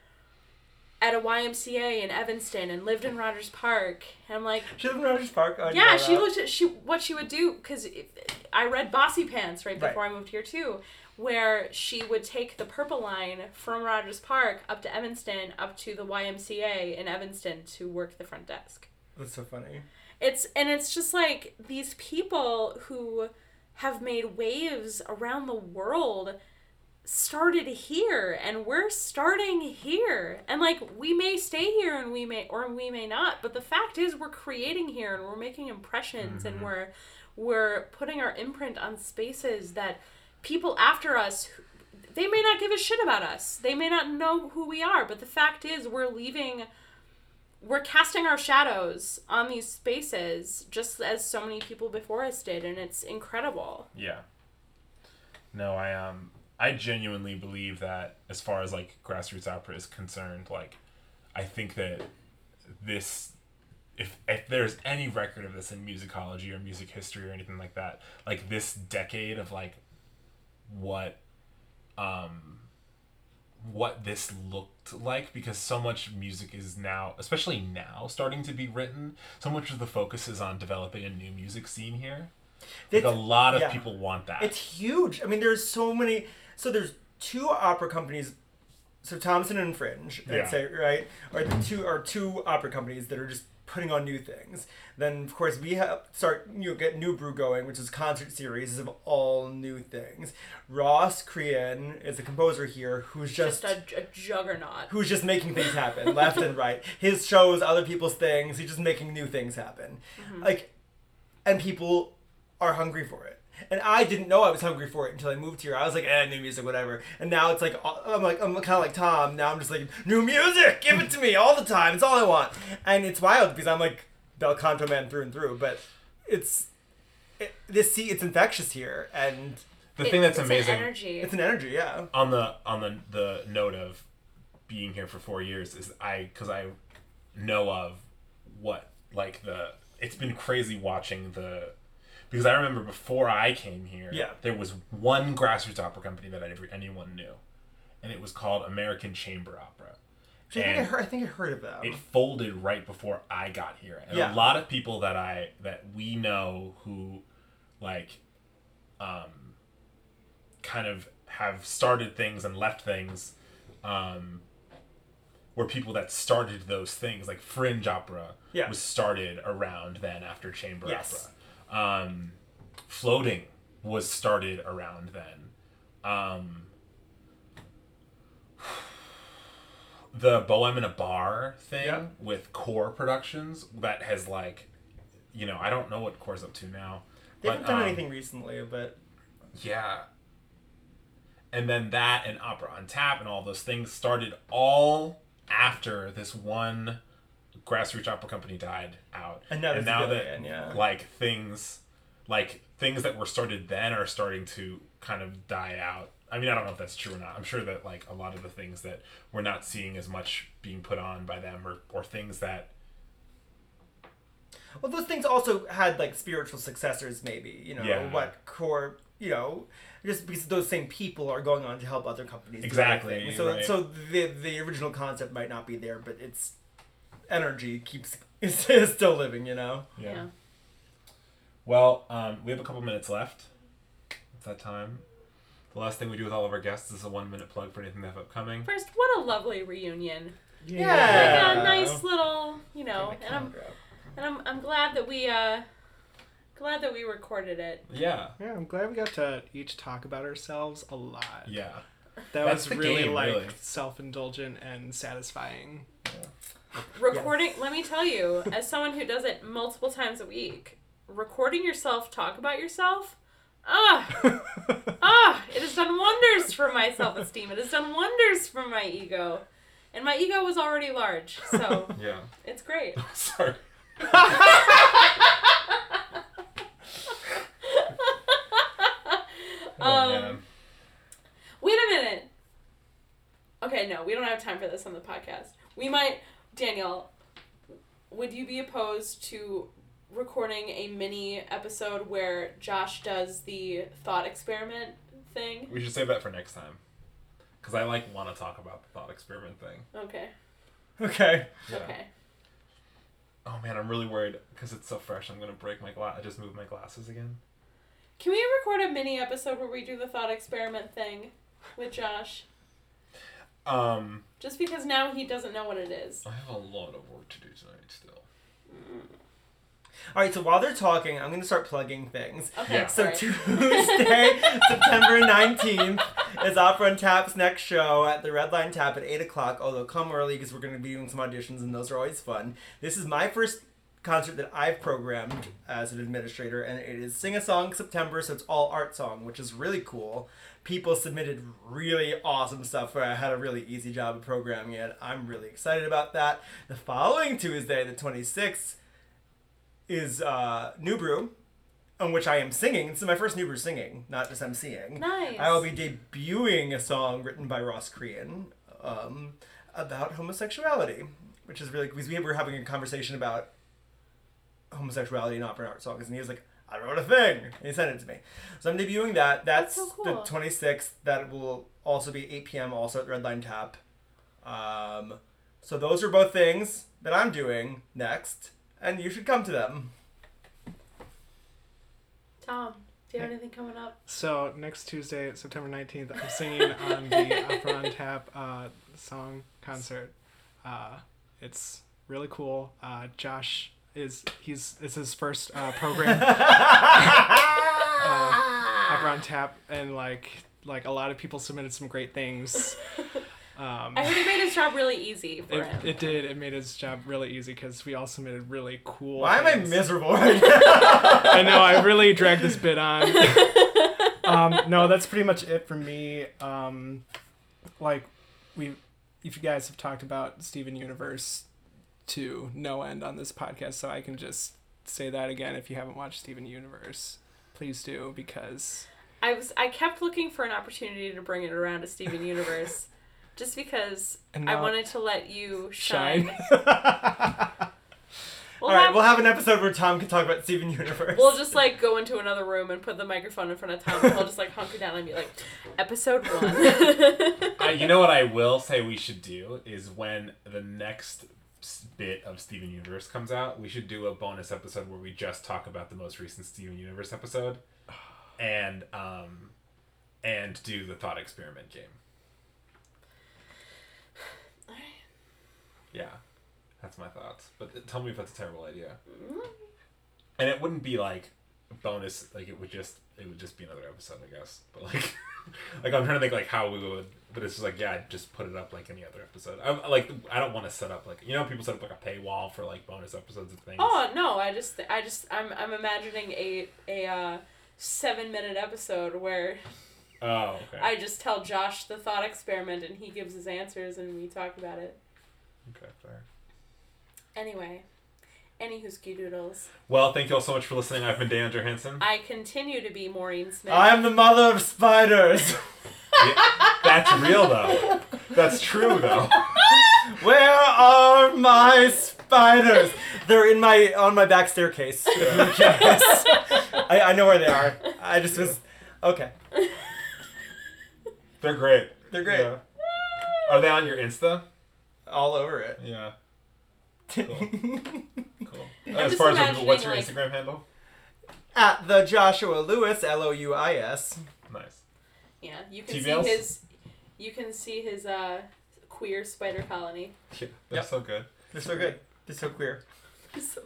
YMCA in Evanston and lived in Rogers Park. And I'm like, she lived in Rogers Park? Yeah, she looked at what she would do, because I read Bossy Pants right before I moved here too, where she would take the Purple Line from Rogers Park up to Evanston, up to the YMCA in Evanston to work the front desk. That's so funny. It's just like these people who have made waves around the world started here, and we're starting here, and like we may stay here and we may not, but the fact is we're creating here and we're making impressions, and we're putting our imprint on spaces that people after us, they may not give a shit about us, they may not know who we are, but the fact is we're casting our shadows on these spaces just as so many people before us did, and it's incredible. Yeah. No, I genuinely believe that as far as like grassroots opera is concerned, like I think that this, if there's any record of this in musicology or music history or anything like that, like this decade of like what this looked like, because so much music is now, especially now, starting to be written. So much of the focus is on developing a new music scene here. Like a lot of people want that. It's huge. I mean, there's so many. So there's two opera companies. So Thompson and Fringe, I'd say, right? Are two opera companies that are just putting on new things. Then of course we get New Brew going, which is concert series of all new things. Ross Crean is a composer here who's just a juggernaut. Who's just making things happen left and right. His shows, other people's things. He's just making new things happen. Like, and people are hungry for it. And I didn't know I was hungry for it until I moved here. I was like, new music, whatever. And now it's like, I'm kind of like Tom. Now I'm just like, new music, give it to me all the time. It's all I want. And it's wild because I'm like bel canto man through and through. But it's infectious here. And the thing that's amazing, it's an energy, yeah. On the note of being here for 4 years is because I know of what like it's been crazy watching because I remember before I came here, there was one grassroots opera company that anyone knew, and it was called American Chamber Opera. I think I heard of that. It folded right before I got here, and a lot of people that we know who, like, kind of have started things and left things, were people that started those things. Like Fringe Opera was started around then after Chamber Opera. Floating was started around then. The Bohem in a Bar thing with Core Productions, that has like, I don't know what Core's up to now. They haven't done anything recently, but... Yeah. And then that and Opera on Tap and all those things started all after this one grassroots opera company died out. And now that like things that were started then are starting to kind of die out. I mean, I don't know if that's true or not. I'm sure that like a lot of the things that we're not seeing as much being put on by them or things that... Well, those things also had like spiritual successors, maybe, what Core, just because those same people are going on to help other companies. Exactly. So the original concept might not be there, but its energy is still living, Yeah. Well, we have a couple minutes left. It's that time. The last thing we do with all of our guests is a 1-minute plug for anything they have upcoming. First, what a lovely reunion. Yeah. Like a nice little, and I'm glad that we Glad that we recorded it. Yeah. Yeah, I'm glad we got to each talk about ourselves a lot. Yeah. That's was really game, really. self-indulgent and satisfying. Yeah. Recording, let me tell you, as someone who does it multiple times a week, recording yourself talk about yourself, it has done wonders for my self-esteem. It has done wonders for my ego. And my ego was already large, so Yeah. it's great. Sorry. Man. Wait a minute. Okay, no, we don't have time for this on the podcast. We might, Daniel, would you be opposed to recording a mini episode where Josh does the thought experiment thing? We should save that for next time. Because I want to talk about the thought experiment thing. Okay. Okay. Yeah. Okay. Oh man, I'm really worried because it's so fresh. I'm gonna break my glass. I just moved my glasses again. Can we record a mini episode where we do the thought experiment thing with Josh? Just because now he doesn't know what it is. I have a lot of work to do tonight still. All right, so while they're talking, I'm going to start plugging things. Okay, Yeah. So sorry. Tuesday, September 19th, is Opera on Tap's next show at the Red Line Tap at 8 o'clock, although come early because we're going to be doing some auditions and those are always fun. This is my first concert that I've programmed as an administrator, and it is Sing a Song September, so it's all art song, which is really cool. People submitted really awesome stuff where I had a really easy job of programming it. I'm really excited about that. The following Tuesday, the 26th, is New Brew, on which I am singing. This is my first New Brew singing, not just emceeing. Nice. I will be debuting a song written by Ross Crean about homosexuality, which is really, because we were having a conversation about homosexuality in opera and art songs, and he was like, I wrote a thing, and he sent it to me. So I'm debuting that. That's so cool. the 26th. That will also be 8 p.m. also at Red Line Tap. So those are both things that I'm doing next, and you should come to them. Tom, do you have anything coming up? So next Tuesday, September 19th, I'm singing on the Opera on Tap song concert. It's really cool. Josh it's his first program Opera on Tap, and like a lot of people submitted some great things. I heard it made his job really easy for him. It did. It made his job really easy because we all submitted really cool Why am I things. miserable right now? I know, I really dragged this bit on. No, that's pretty much it for me. If you guys have talked about Steven Universe to no end on this podcast, so I can just say that again. If you haven't watched Steven Universe, please do, because I kept looking for an opportunity to bring it around to Steven Universe, just because I wanted to let you shine. All right, we'll have an episode where Tom can talk about Steven Universe. We'll just go into another room and put the microphone in front of Tom, and he'll just hunker down and be like, episode 1. You know what I will say we should do is when the next bit of Steven Universe comes out, we should do a bonus episode where we just talk about the most recent Steven Universe episode, and do the thought experiment game. Yeah, that's my thoughts. But tell me if that's a terrible idea. And it wouldn't be bonus. It would just be another episode, I guess. But I'm trying to think how we would. But it's just just put it up like any other episode. I don't want to set up people set up a paywall for bonus episodes and things. Oh no! I'm imagining a 7-minute episode where. Oh, okay. I just tell Josh the thought experiment and he gives his answers and we talk about it. Okay, fair. Anyway, anywho ski-doodles. Well, thank you all so much for listening. I've been Dan Johansson. I continue to be Maureen Smith. I am the mother of spiders. That's real, though. That's true, though. Where are my spiders? They're on my back staircase. Yes. I know where they are. I just was... Okay. They're great. They're great. Yeah. Are they on your Insta? All over it. Yeah. Cool. Cool. I'm As just far as imagining, what's your Instagram handle? At the Joshua Lewis, Louis. Nice. Yeah, you can T-Mails? see his queer spider colony. Yeah, they're so good. They're so good. They're so queer. He's so queer.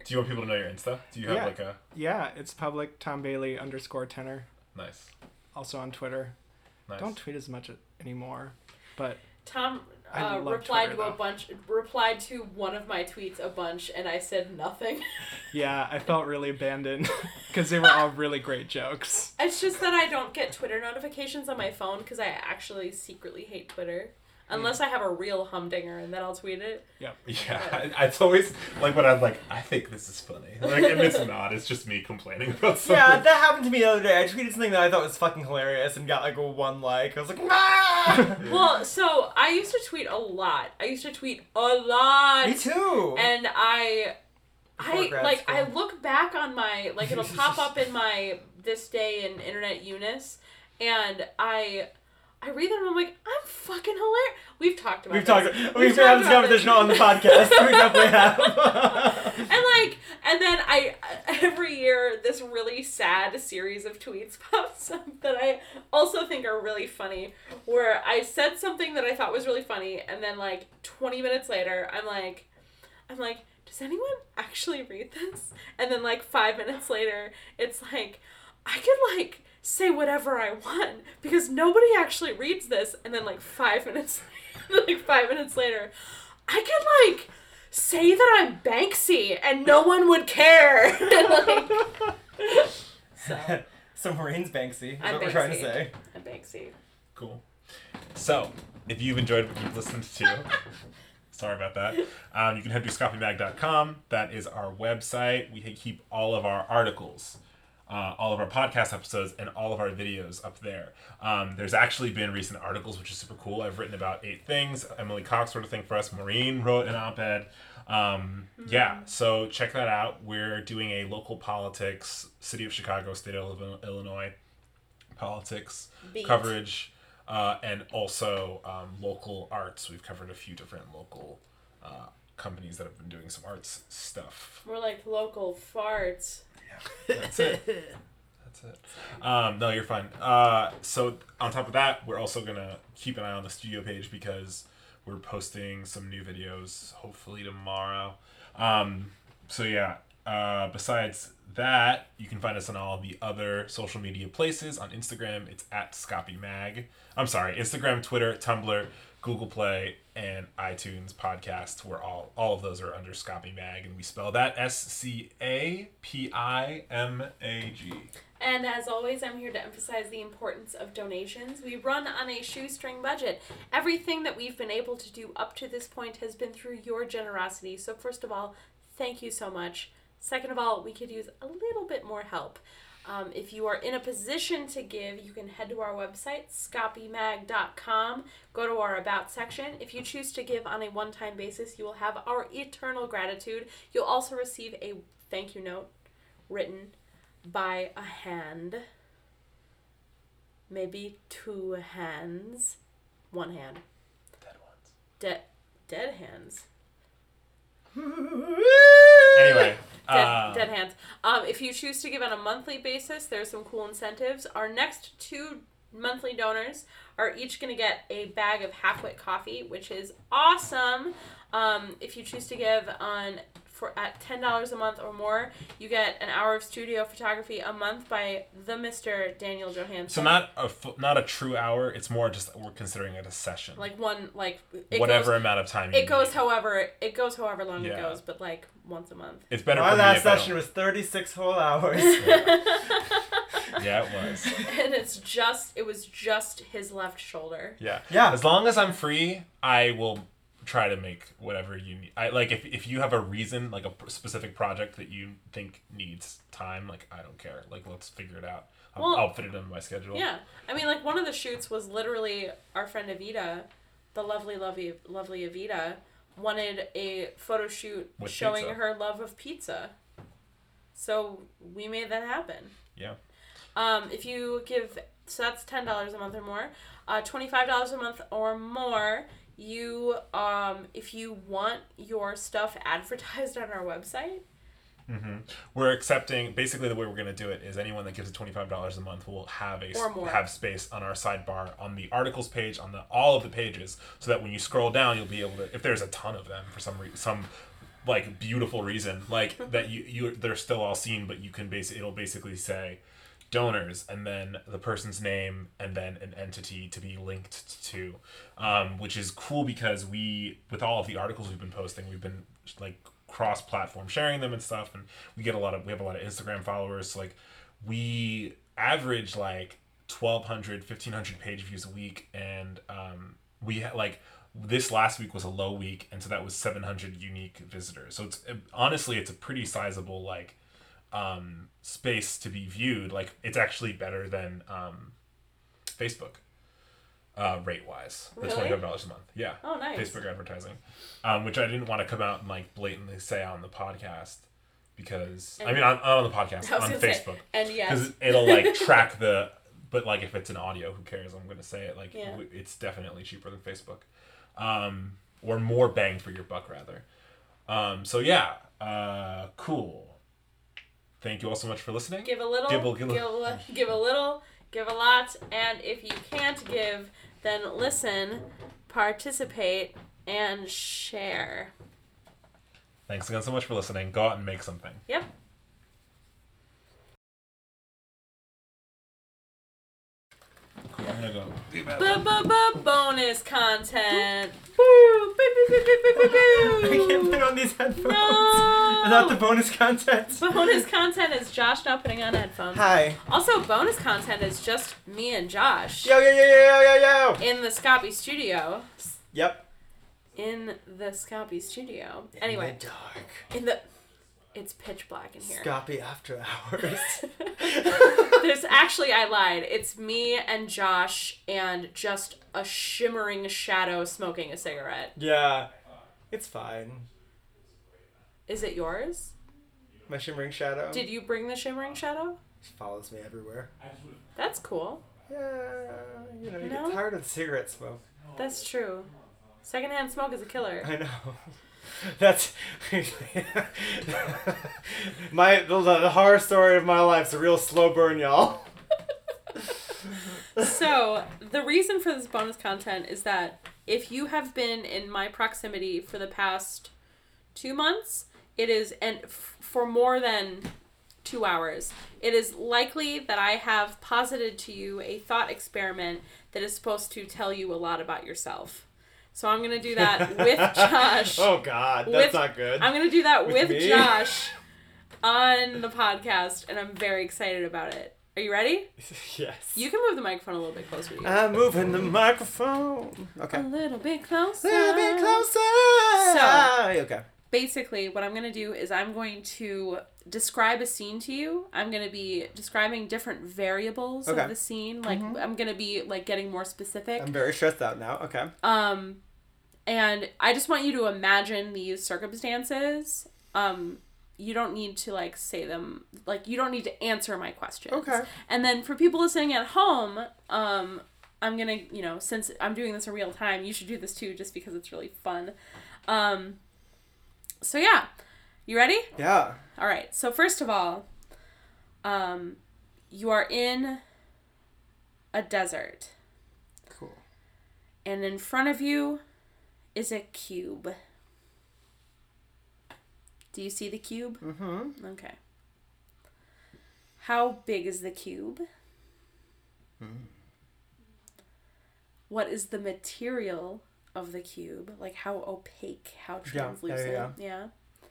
Do you want people to know your Insta? Do you have like a... Yeah, it's public, Tom Bailey _tenor. Nice. Also on Twitter. Nice. Don't tweet as much anymore, but... Tom replied to one of my tweets a bunch, and I said nothing. Yeah, I felt really abandoned because they were all really great jokes. It's just that I don't get Twitter notifications on my phone because I actually secretly hate Twitter. Unless I have a real humdinger, and then I'll tweet it. Yep. Yeah, it's always like when I'm like, I think this is funny. Like, and it's not. It's just me complaining about something. Yeah, that happened to me the other day. I tweeted something that I thought was fucking hilarious and got like a 1 like. I was like, ah! Well, so I used to tweet a lot. Me too. And I look back on my, like, it'll pop up in my This Day in Internet Eunice, and I read them and I'm like, I'm fucking hilarious. We've talked about this. We've had this conversation on the podcast. We definitely have. and then every year, this really sad series of tweets pops up that I also think are really funny, where I said something that I thought was really funny, and then, like, 20 minutes later, I'm like, does anyone actually read this? And then, like, 5 minutes later, it's like, I could, like, say whatever I want because nobody actually reads this. And then, like, 5 minutes later, I could, like, say that I'm Banksy and no one would care. So Maureen's Banksy is what I'm we're trying to say. I'm Banksy. Cool. So, if you've enjoyed what you've listened to, sorry about that, you can head to scopymag.com. That is our website. We keep all of our articles, all of our podcast episodes, and all of our videos up there. There's actually been recent articles, which is super cool. I've written about 8 things. Emily Cox wrote a thing for us. Maureen wrote an op-ed. Yeah, so check that out. We're doing a local politics, City of Chicago, State of Illinois politics coverage, and also local arts. We've covered a few different local companies that have been doing some arts stuff. We're like local farts. Yeah, that's it. That's it. No, you're fine. So on top of that, we're also gonna keep an eye on the studio page because we're posting some new videos hopefully tomorrow. So yeah. Besides that, you can find us on all the other social media places. On Instagram, it's at ScopyMag. I'm sorry, Instagram, Twitter, Tumblr, Google Play, and iTunes podcast, where all of those are under ScopyMag, and we spell that SCAPIMAG. And as always, I'm here to emphasize the importance of donations. We run on a shoestring budget. Everything that we've been able to do up to this point has been through your generosity. So first of all, thank you so much. Second of all, we could use a little bit more help. If you are in a position to give, you can head to our website, scopymag.com, go to our About section. If you choose to give on a one-time basis, you will have our eternal gratitude. You'll also receive a thank you note written by a hand, maybe 2 hands, 1 hand. Dead ones. Dead hands. Anyway. Dead hands. If you choose to give on a monthly basis, there's some cool incentives. Our next 2 monthly donors are each going to get a bag of Halfwit coffee, which is awesome. If you choose to give at $10 a month or more, you get an hour of studio photography a month by the Mr. Daniel Johansson. So not a true hour. It's more just we're considering it a session. Whatever amount of time. It goes however long it goes, but like once a month. It's better. My last session was 36 whole hours. Yeah, it was. And it was just his left shoulder. Yeah. Yeah. As long as I'm free, I will try to make whatever you need. I like if you have a reason, like a specific project that you think needs time, like I don't care. Like let's figure it out. I'll fit it into my schedule. Yeah. I mean, like one of the shoots was literally our friend Evita, the lovely Evita, wanted a photo shoot with showing pizza. her love of pizza. So we made that happen. Yeah. If you give, so that's $10 a month or more, $25 a month or more, you, if you want your stuff advertised on our website. Mm-hmm. We're accepting, basically the way we're going to do it is anyone that gives $25 a month will have have space on our sidebar on the articles page, on all of the pages, so that when you scroll down, you'll be able to, if there's a ton of them for some like beautiful reason, like that they're still all seen, but you can it'll basically say donors and then the person's name and then an entity to be linked to, which is cool because with all of the articles we've been posting, we've been like cross-platform sharing them and stuff, and we have a lot of Instagram followers, so like we average like 1,200 1,500 page views a week, and we had like this last week was a low week, and so that was 700 unique visitors. So it's honestly a pretty sizable like space to be viewed. Like it's actually better than Facebook rate wise. The really? $25 a month. Yeah. Oh, nice. Facebook advertising, which I didn't want to come out and like blatantly say on the podcast because on the podcast on Facebook, and yes, because it'll like track the. But like if it's an audio, who cares? I'm gonna say it. Like it's definitely cheaper than Facebook, or more bang for your buck rather. So yeah, cool. Thank you all so much for listening. Give a little, give a little, give a lot, and if you can't give, then listen, participate, and share. Thanks again so much for listening. Go out and make something. Yep. Cool. I'm gonna go. Bonus content. I can't put on these headphones. No. Is that the bonus content? Bonus content is Josh now putting on headphones. Hi. Also, bonus content is just me and Josh. Yo. In the Scoppy studio. Yep. In the Scoppy studio. Anyway. In the dark. It's pitch black in here. Scoppy after hours. I lied. It's me and Josh and just a shimmering shadow smoking a cigarette. Yeah. It's fine. Is it yours? My shimmering shadow? Did you bring the shimmering shadow? She follows me everywhere. That's cool. Yeah, you get tired of cigarette smoke. That's true. Secondhand smoke is a killer. I know. That's the horror story of my life's a real slow burn, y'all. So, the reason for this bonus content is that if you have been in my proximity for the past 2 months, for more than 2 hours, it is likely that I have posited to you a thought experiment that is supposed to tell you a lot about yourself. So I'm going to do that with Josh. Oh, God. That's not good. I'm going to do that with me? Josh on the podcast, and I'm very excited about it. Are you ready? Yes. You can move the microphone a little bit closer to you. I'm moving the microphone. Okay. A little bit closer. A little bit closer. So, okay. Basically, what I'm going to do is I'm going to describe a scene to you. I'm going to be describing different variables of the scene. Like, I'm going to be, like, getting more specific. I'm very stressed out now. Okay. And I just want you to imagine these circumstances. You don't need to, like, say them. Like, you don't need to answer my questions. Okay. And then for people listening at home, I'm going to, since I'm doing this in real time, you should do this too, just because it's really fun. So, yeah. You ready? Yeah. All right. So, first of all, you are in a desert. Cool. And in front of you is a cube. Do you see the cube? Mm-hmm. Okay. How big is the cube? What is the material of the cube? Like how opaque, how translucent? Yeah.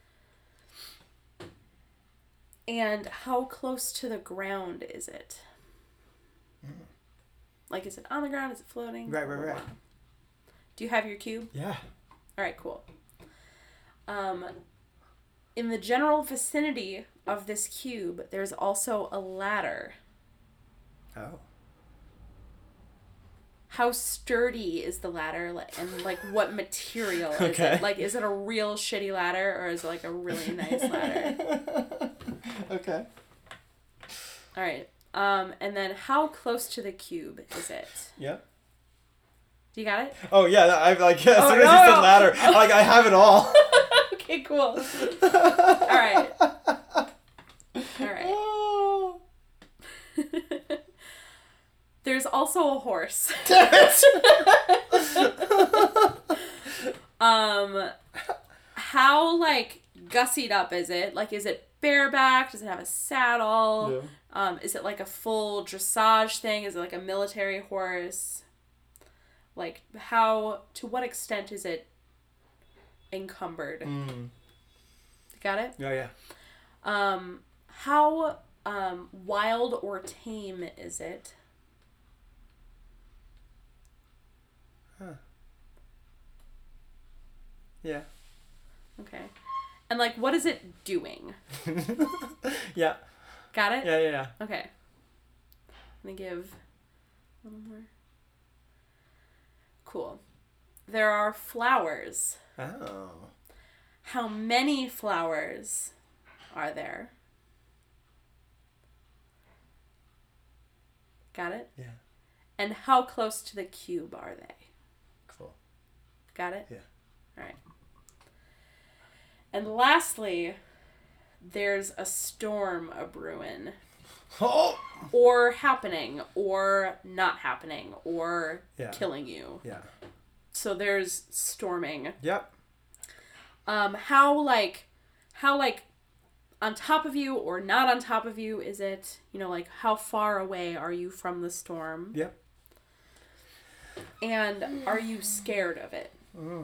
And how close to the ground is it? Like, is it on the ground? Is it floating? Right. Do you have your cube? Yeah. All right, cool. In the general vicinity of this cube, there's also a ladder. Oh. How sturdy is the ladder, and like what material is it? Like, is it a real shitty ladder or is it like a really nice ladder? Okay. All right. And then how close to the cube is it? Yeah. Do you got it? Oh yeah, I've like as soon as you said ladder, like I have it all. Okay, cool. All right. There's also a horse. How like gussied up is it? Like, is it bareback? Does it have a saddle? Yeah. Is it like a full dressage thing? Is it like a military horse? Like, to what extent is it encumbered? Got it? Yeah. How wild or tame is it? Huh. Yeah. Okay. And, like, what is it doing? Yeah. Got it? Yeah. Okay. I'm gonna give a little more. Cool. There are flowers. Oh. How many flowers are there? Got it? Yeah. And how close to the cube are they? Cool. Got it? Yeah. All right. And lastly, there's a storm a-brewing. Oh! Or happening, or not happening, or Yeah. killing you. Yeah. So there's storming. Yep. How on top of you or not on top of you is it? You know, like, how far away are you from the storm? Yep. And are you scared of it?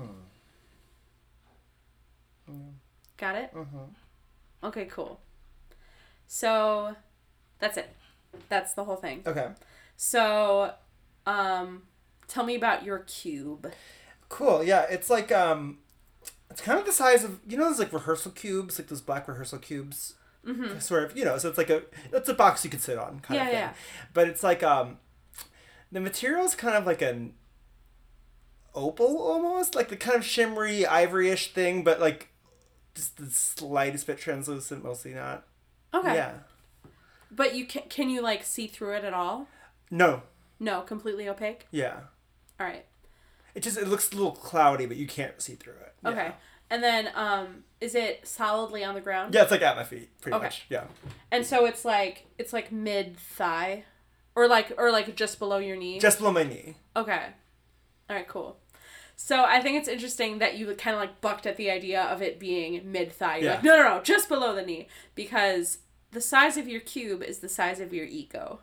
Got it? Okay, cool. So, that's it. That's the whole thing. Okay. So, tell me about your cube. Cool. Yeah, it's like it's kind of the size of, you know, those like rehearsal cubes, like those black rehearsal cubes. Sort of, you know, so it's like it's a box you could sit on kind of thing. Yeah. But it's like the material is kind of like an opal almost, like the kind of shimmery ivory-ish thing, but like just the slightest bit translucent, mostly not. Okay. Yeah. But you can you like see through it at all? No. No, completely opaque? Yeah. All right. It looks a little cloudy, but you can't see through it. Okay. Yeah. And then is it solidly on the ground? Yeah, it's like at my feet, pretty Okay. much. Yeah. And so it's like mid thigh, or like just below your knee. Just below my knee. Okay. All right. Cool. So I think it's interesting that you kind of like bucked at the idea of it being mid thigh. You're like, no, just below the knee, because the size of your cube is the size of your ego.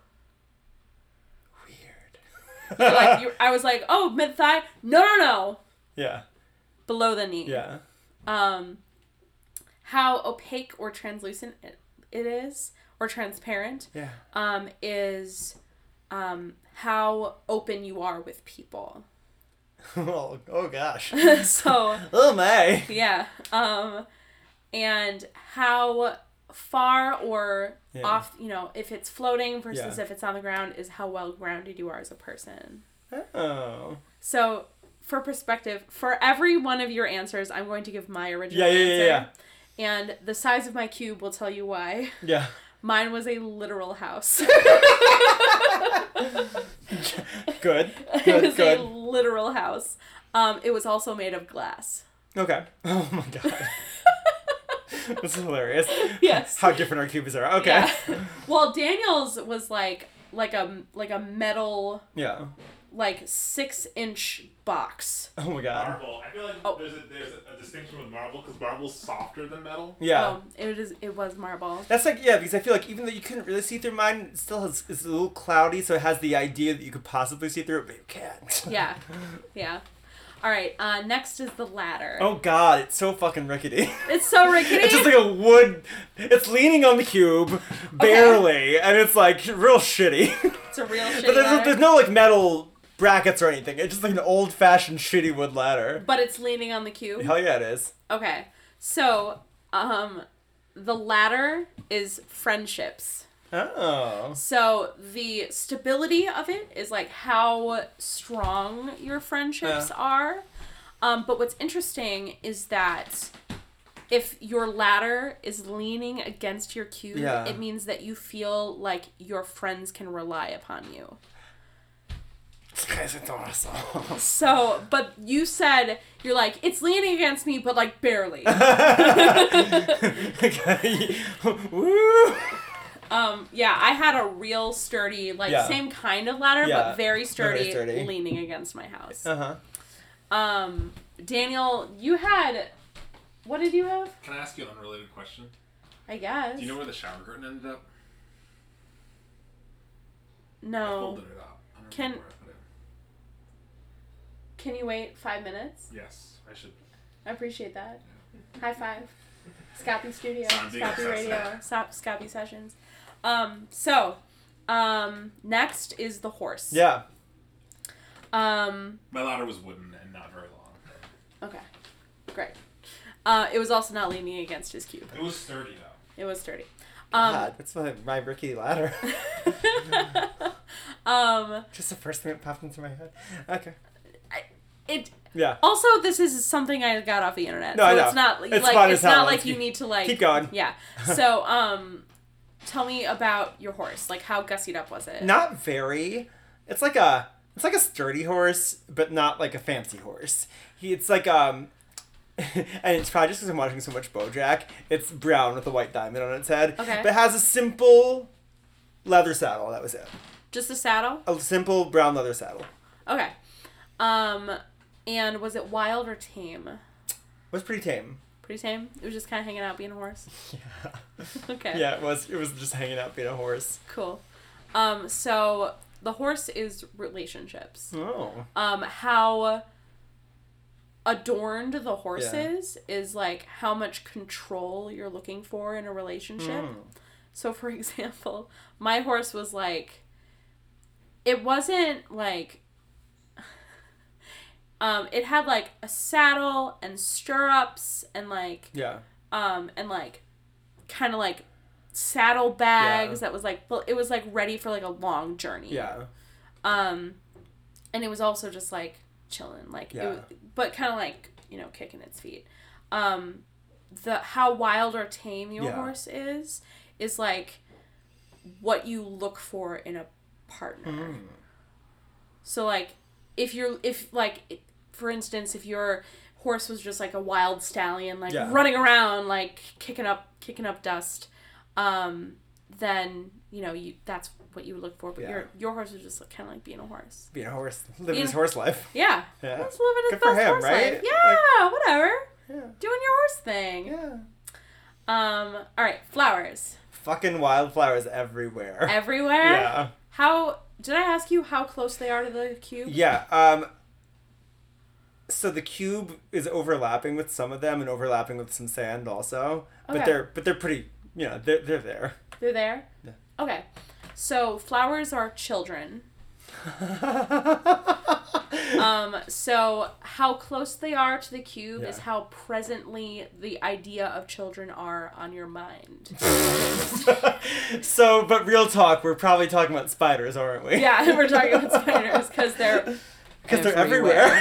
Weird. I was like, oh, mid thigh. No. Yeah. Below the knee. Yeah. How opaque or translucent it is, or transparent. Yeah. Is how open you are with people. Oh gosh. So. Oh my. Yeah. And how far or off, you know, if it's floating versus if it's on the ground, is how well grounded you are as a person. Oh. So, for perspective, for every one of your answers, I'm going to give my original answer. Yeah. And the size of my cube will tell you why. Yeah. Mine was a literal house. Good. It was a literal house. It was also made of glass. Okay. Oh my god. This is hilarious. Yes. How different our cubes are. Okay. Yeah. Well, Daniel's was like a metal. Yeah. Like 6-inch box. Oh my god. Marble. I feel like there's a distinction with marble because marble's softer than metal. Yeah. Oh, it was marble. That's like, yeah, because I feel like even though you couldn't really see through mine, it still it's a little cloudy, so it has the idea that you could possibly see through it, but you can't. Yeah. All right. Next is the ladder. Oh god, it's so fucking rickety. It's so rickety. It's just like a wood. It's leaning on the cube, barely, and it's like real shitty. It's a real shitty But ladder. there's no like metal brackets or anything. It's just like an old-fashioned shitty wood ladder. But it's leaning on the cube. Hell yeah, it is. Okay. So, the ladder is friendships. Oh. So the stability of it is like how strong your friendships are. But what's interesting is that if your ladder is leaning against your cube, it means that you feel like your friends can rely upon you. This guy's awesome. So, but you said, you're like, it's leaning against me, but like barely. Woo! Yeah, I had a real sturdy, same kind of ladder, but very sturdy, leaning against my house. Uh-huh. Daniel, you had What did you have? Can I ask you an unrelated question? I guess. Do you know where the shower curtain ended up? No. I folded it up. I don't remember where I put it. Can you wait 5 minutes? Yes, I should. I appreciate that. High five. Scappy Studio. Something Scappy like Radio. that. Scappy Sessions. Next is the horse. Yeah. My ladder was wooden and not very long. Okay. Great. It was also not leaning against his cube. It was sturdy though. It was sturdy. God, that's my rickety ladder. Just the first thing that popped into my head. Okay. Yeah. Also, this is something I got off the internet. No, so I know. It's not It's like fun it's as hell. not like you need to like Keep going. Yeah. So, tell me about your horse. Like, how gussied up was it? Not very. It's like a sturdy horse, but not like a fancy horse. It's like and it's probably just because I'm watching so much BoJack. It's brown with a white diamond on its head. Okay. But it has a simple leather saddle. That was it. Just a saddle? A simple brown leather saddle. Okay. And was it wild or tame? It was pretty tame. Pretty tame? It was just kind of hanging out being a horse? Yeah. Okay. Yeah, it was just hanging out being a horse. Cool. So the horse is relationships. Oh. How adorned the horse Yeah. is like how much control you're looking for in a relationship. So for example, my horse was like, it wasn't like, it had like a saddle and stirrups and like, Yeah. and like kind of like saddle bags that was like, well, it was like ready for like a long journey. Yeah. And it was also just like chilling, like, Yeah. it was, but kind of like, you know, kicking its feet. How wild or tame your horse is like what you look for in a partner. So like, for instance, if your horse was just like a wild stallion, like running around, like kicking up dust, then, you know, that's what you would look for. But your horse was just kind of like being a horse. Being a horse. Living his horse life. Yeah. Yeah. Just living his Good for best him, horse right? life. Yeah, Like, whatever. yeah. Doing your horse thing. Yeah. All right, flowers. Fucking wildflowers everywhere. Everywhere? Yeah. How, did I ask you how close they are to the cube? Yeah. So the cube is overlapping with some of them and overlapping with some sand also. Okay. But they're pretty, you know, they're there. They're there? Yeah. Okay. So flowers are children. So how close they are to the cube is how presently the idea of children are on your mind. So, but real talk, we're probably talking about spiders, aren't we? Yeah, we're talking about spiders because they're everywhere.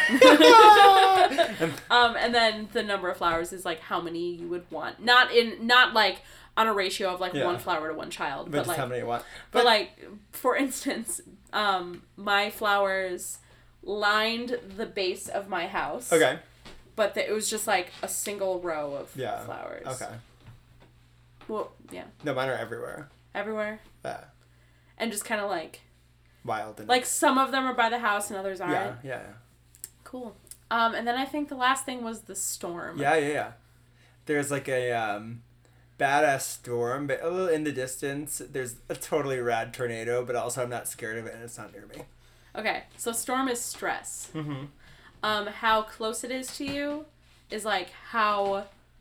And then the number of flowers is like how many you would want. Not like on a ratio of like one flower to one child, but but just like how many you want. But like, for instance, my flowers lined the base of my house. Okay. But it was just like a single row of flowers. Okay. Well, yeah. No, mine are everywhere. Everywhere. Yeah. And just kind of like. Wild. And like some of them are by the house and others aren't. Yeah. Cool. And then I think the last thing was the storm. Yeah. There's like a badass storm, but a little in the distance, there's a totally rad tornado, but also I'm not scared of it and it's not near me. Okay, so storm is stress. Mm-hmm. How close it is to you is like how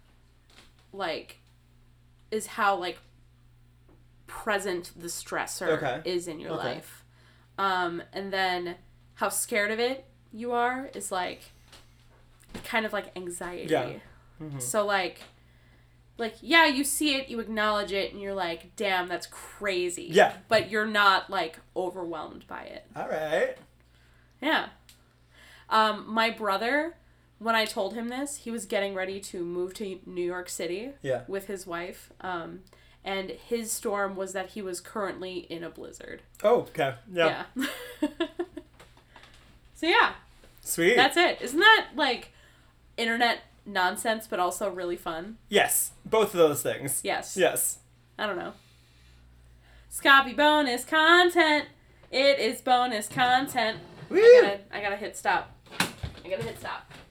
present the stressor is in your life. And then how scared of it you are is like kind of like anxiety. Yeah. Mm-hmm. So like yeah, you see it, you acknowledge it, and you're like, damn, that's crazy. Yeah. But you're not like overwhelmed by it. All right. Yeah. My brother, when I told him this, he was getting ready to move to New York City with his wife. And his storm was that he was currently in a blizzard. Oh, okay. Yeah. So yeah. Sweet. That's it. Isn't that like internet nonsense, but also really fun? Yes. Both of those things. Yes. Yes. I don't know. Scoppy bonus content. It is bonus content. Woo! I gotta hit stop.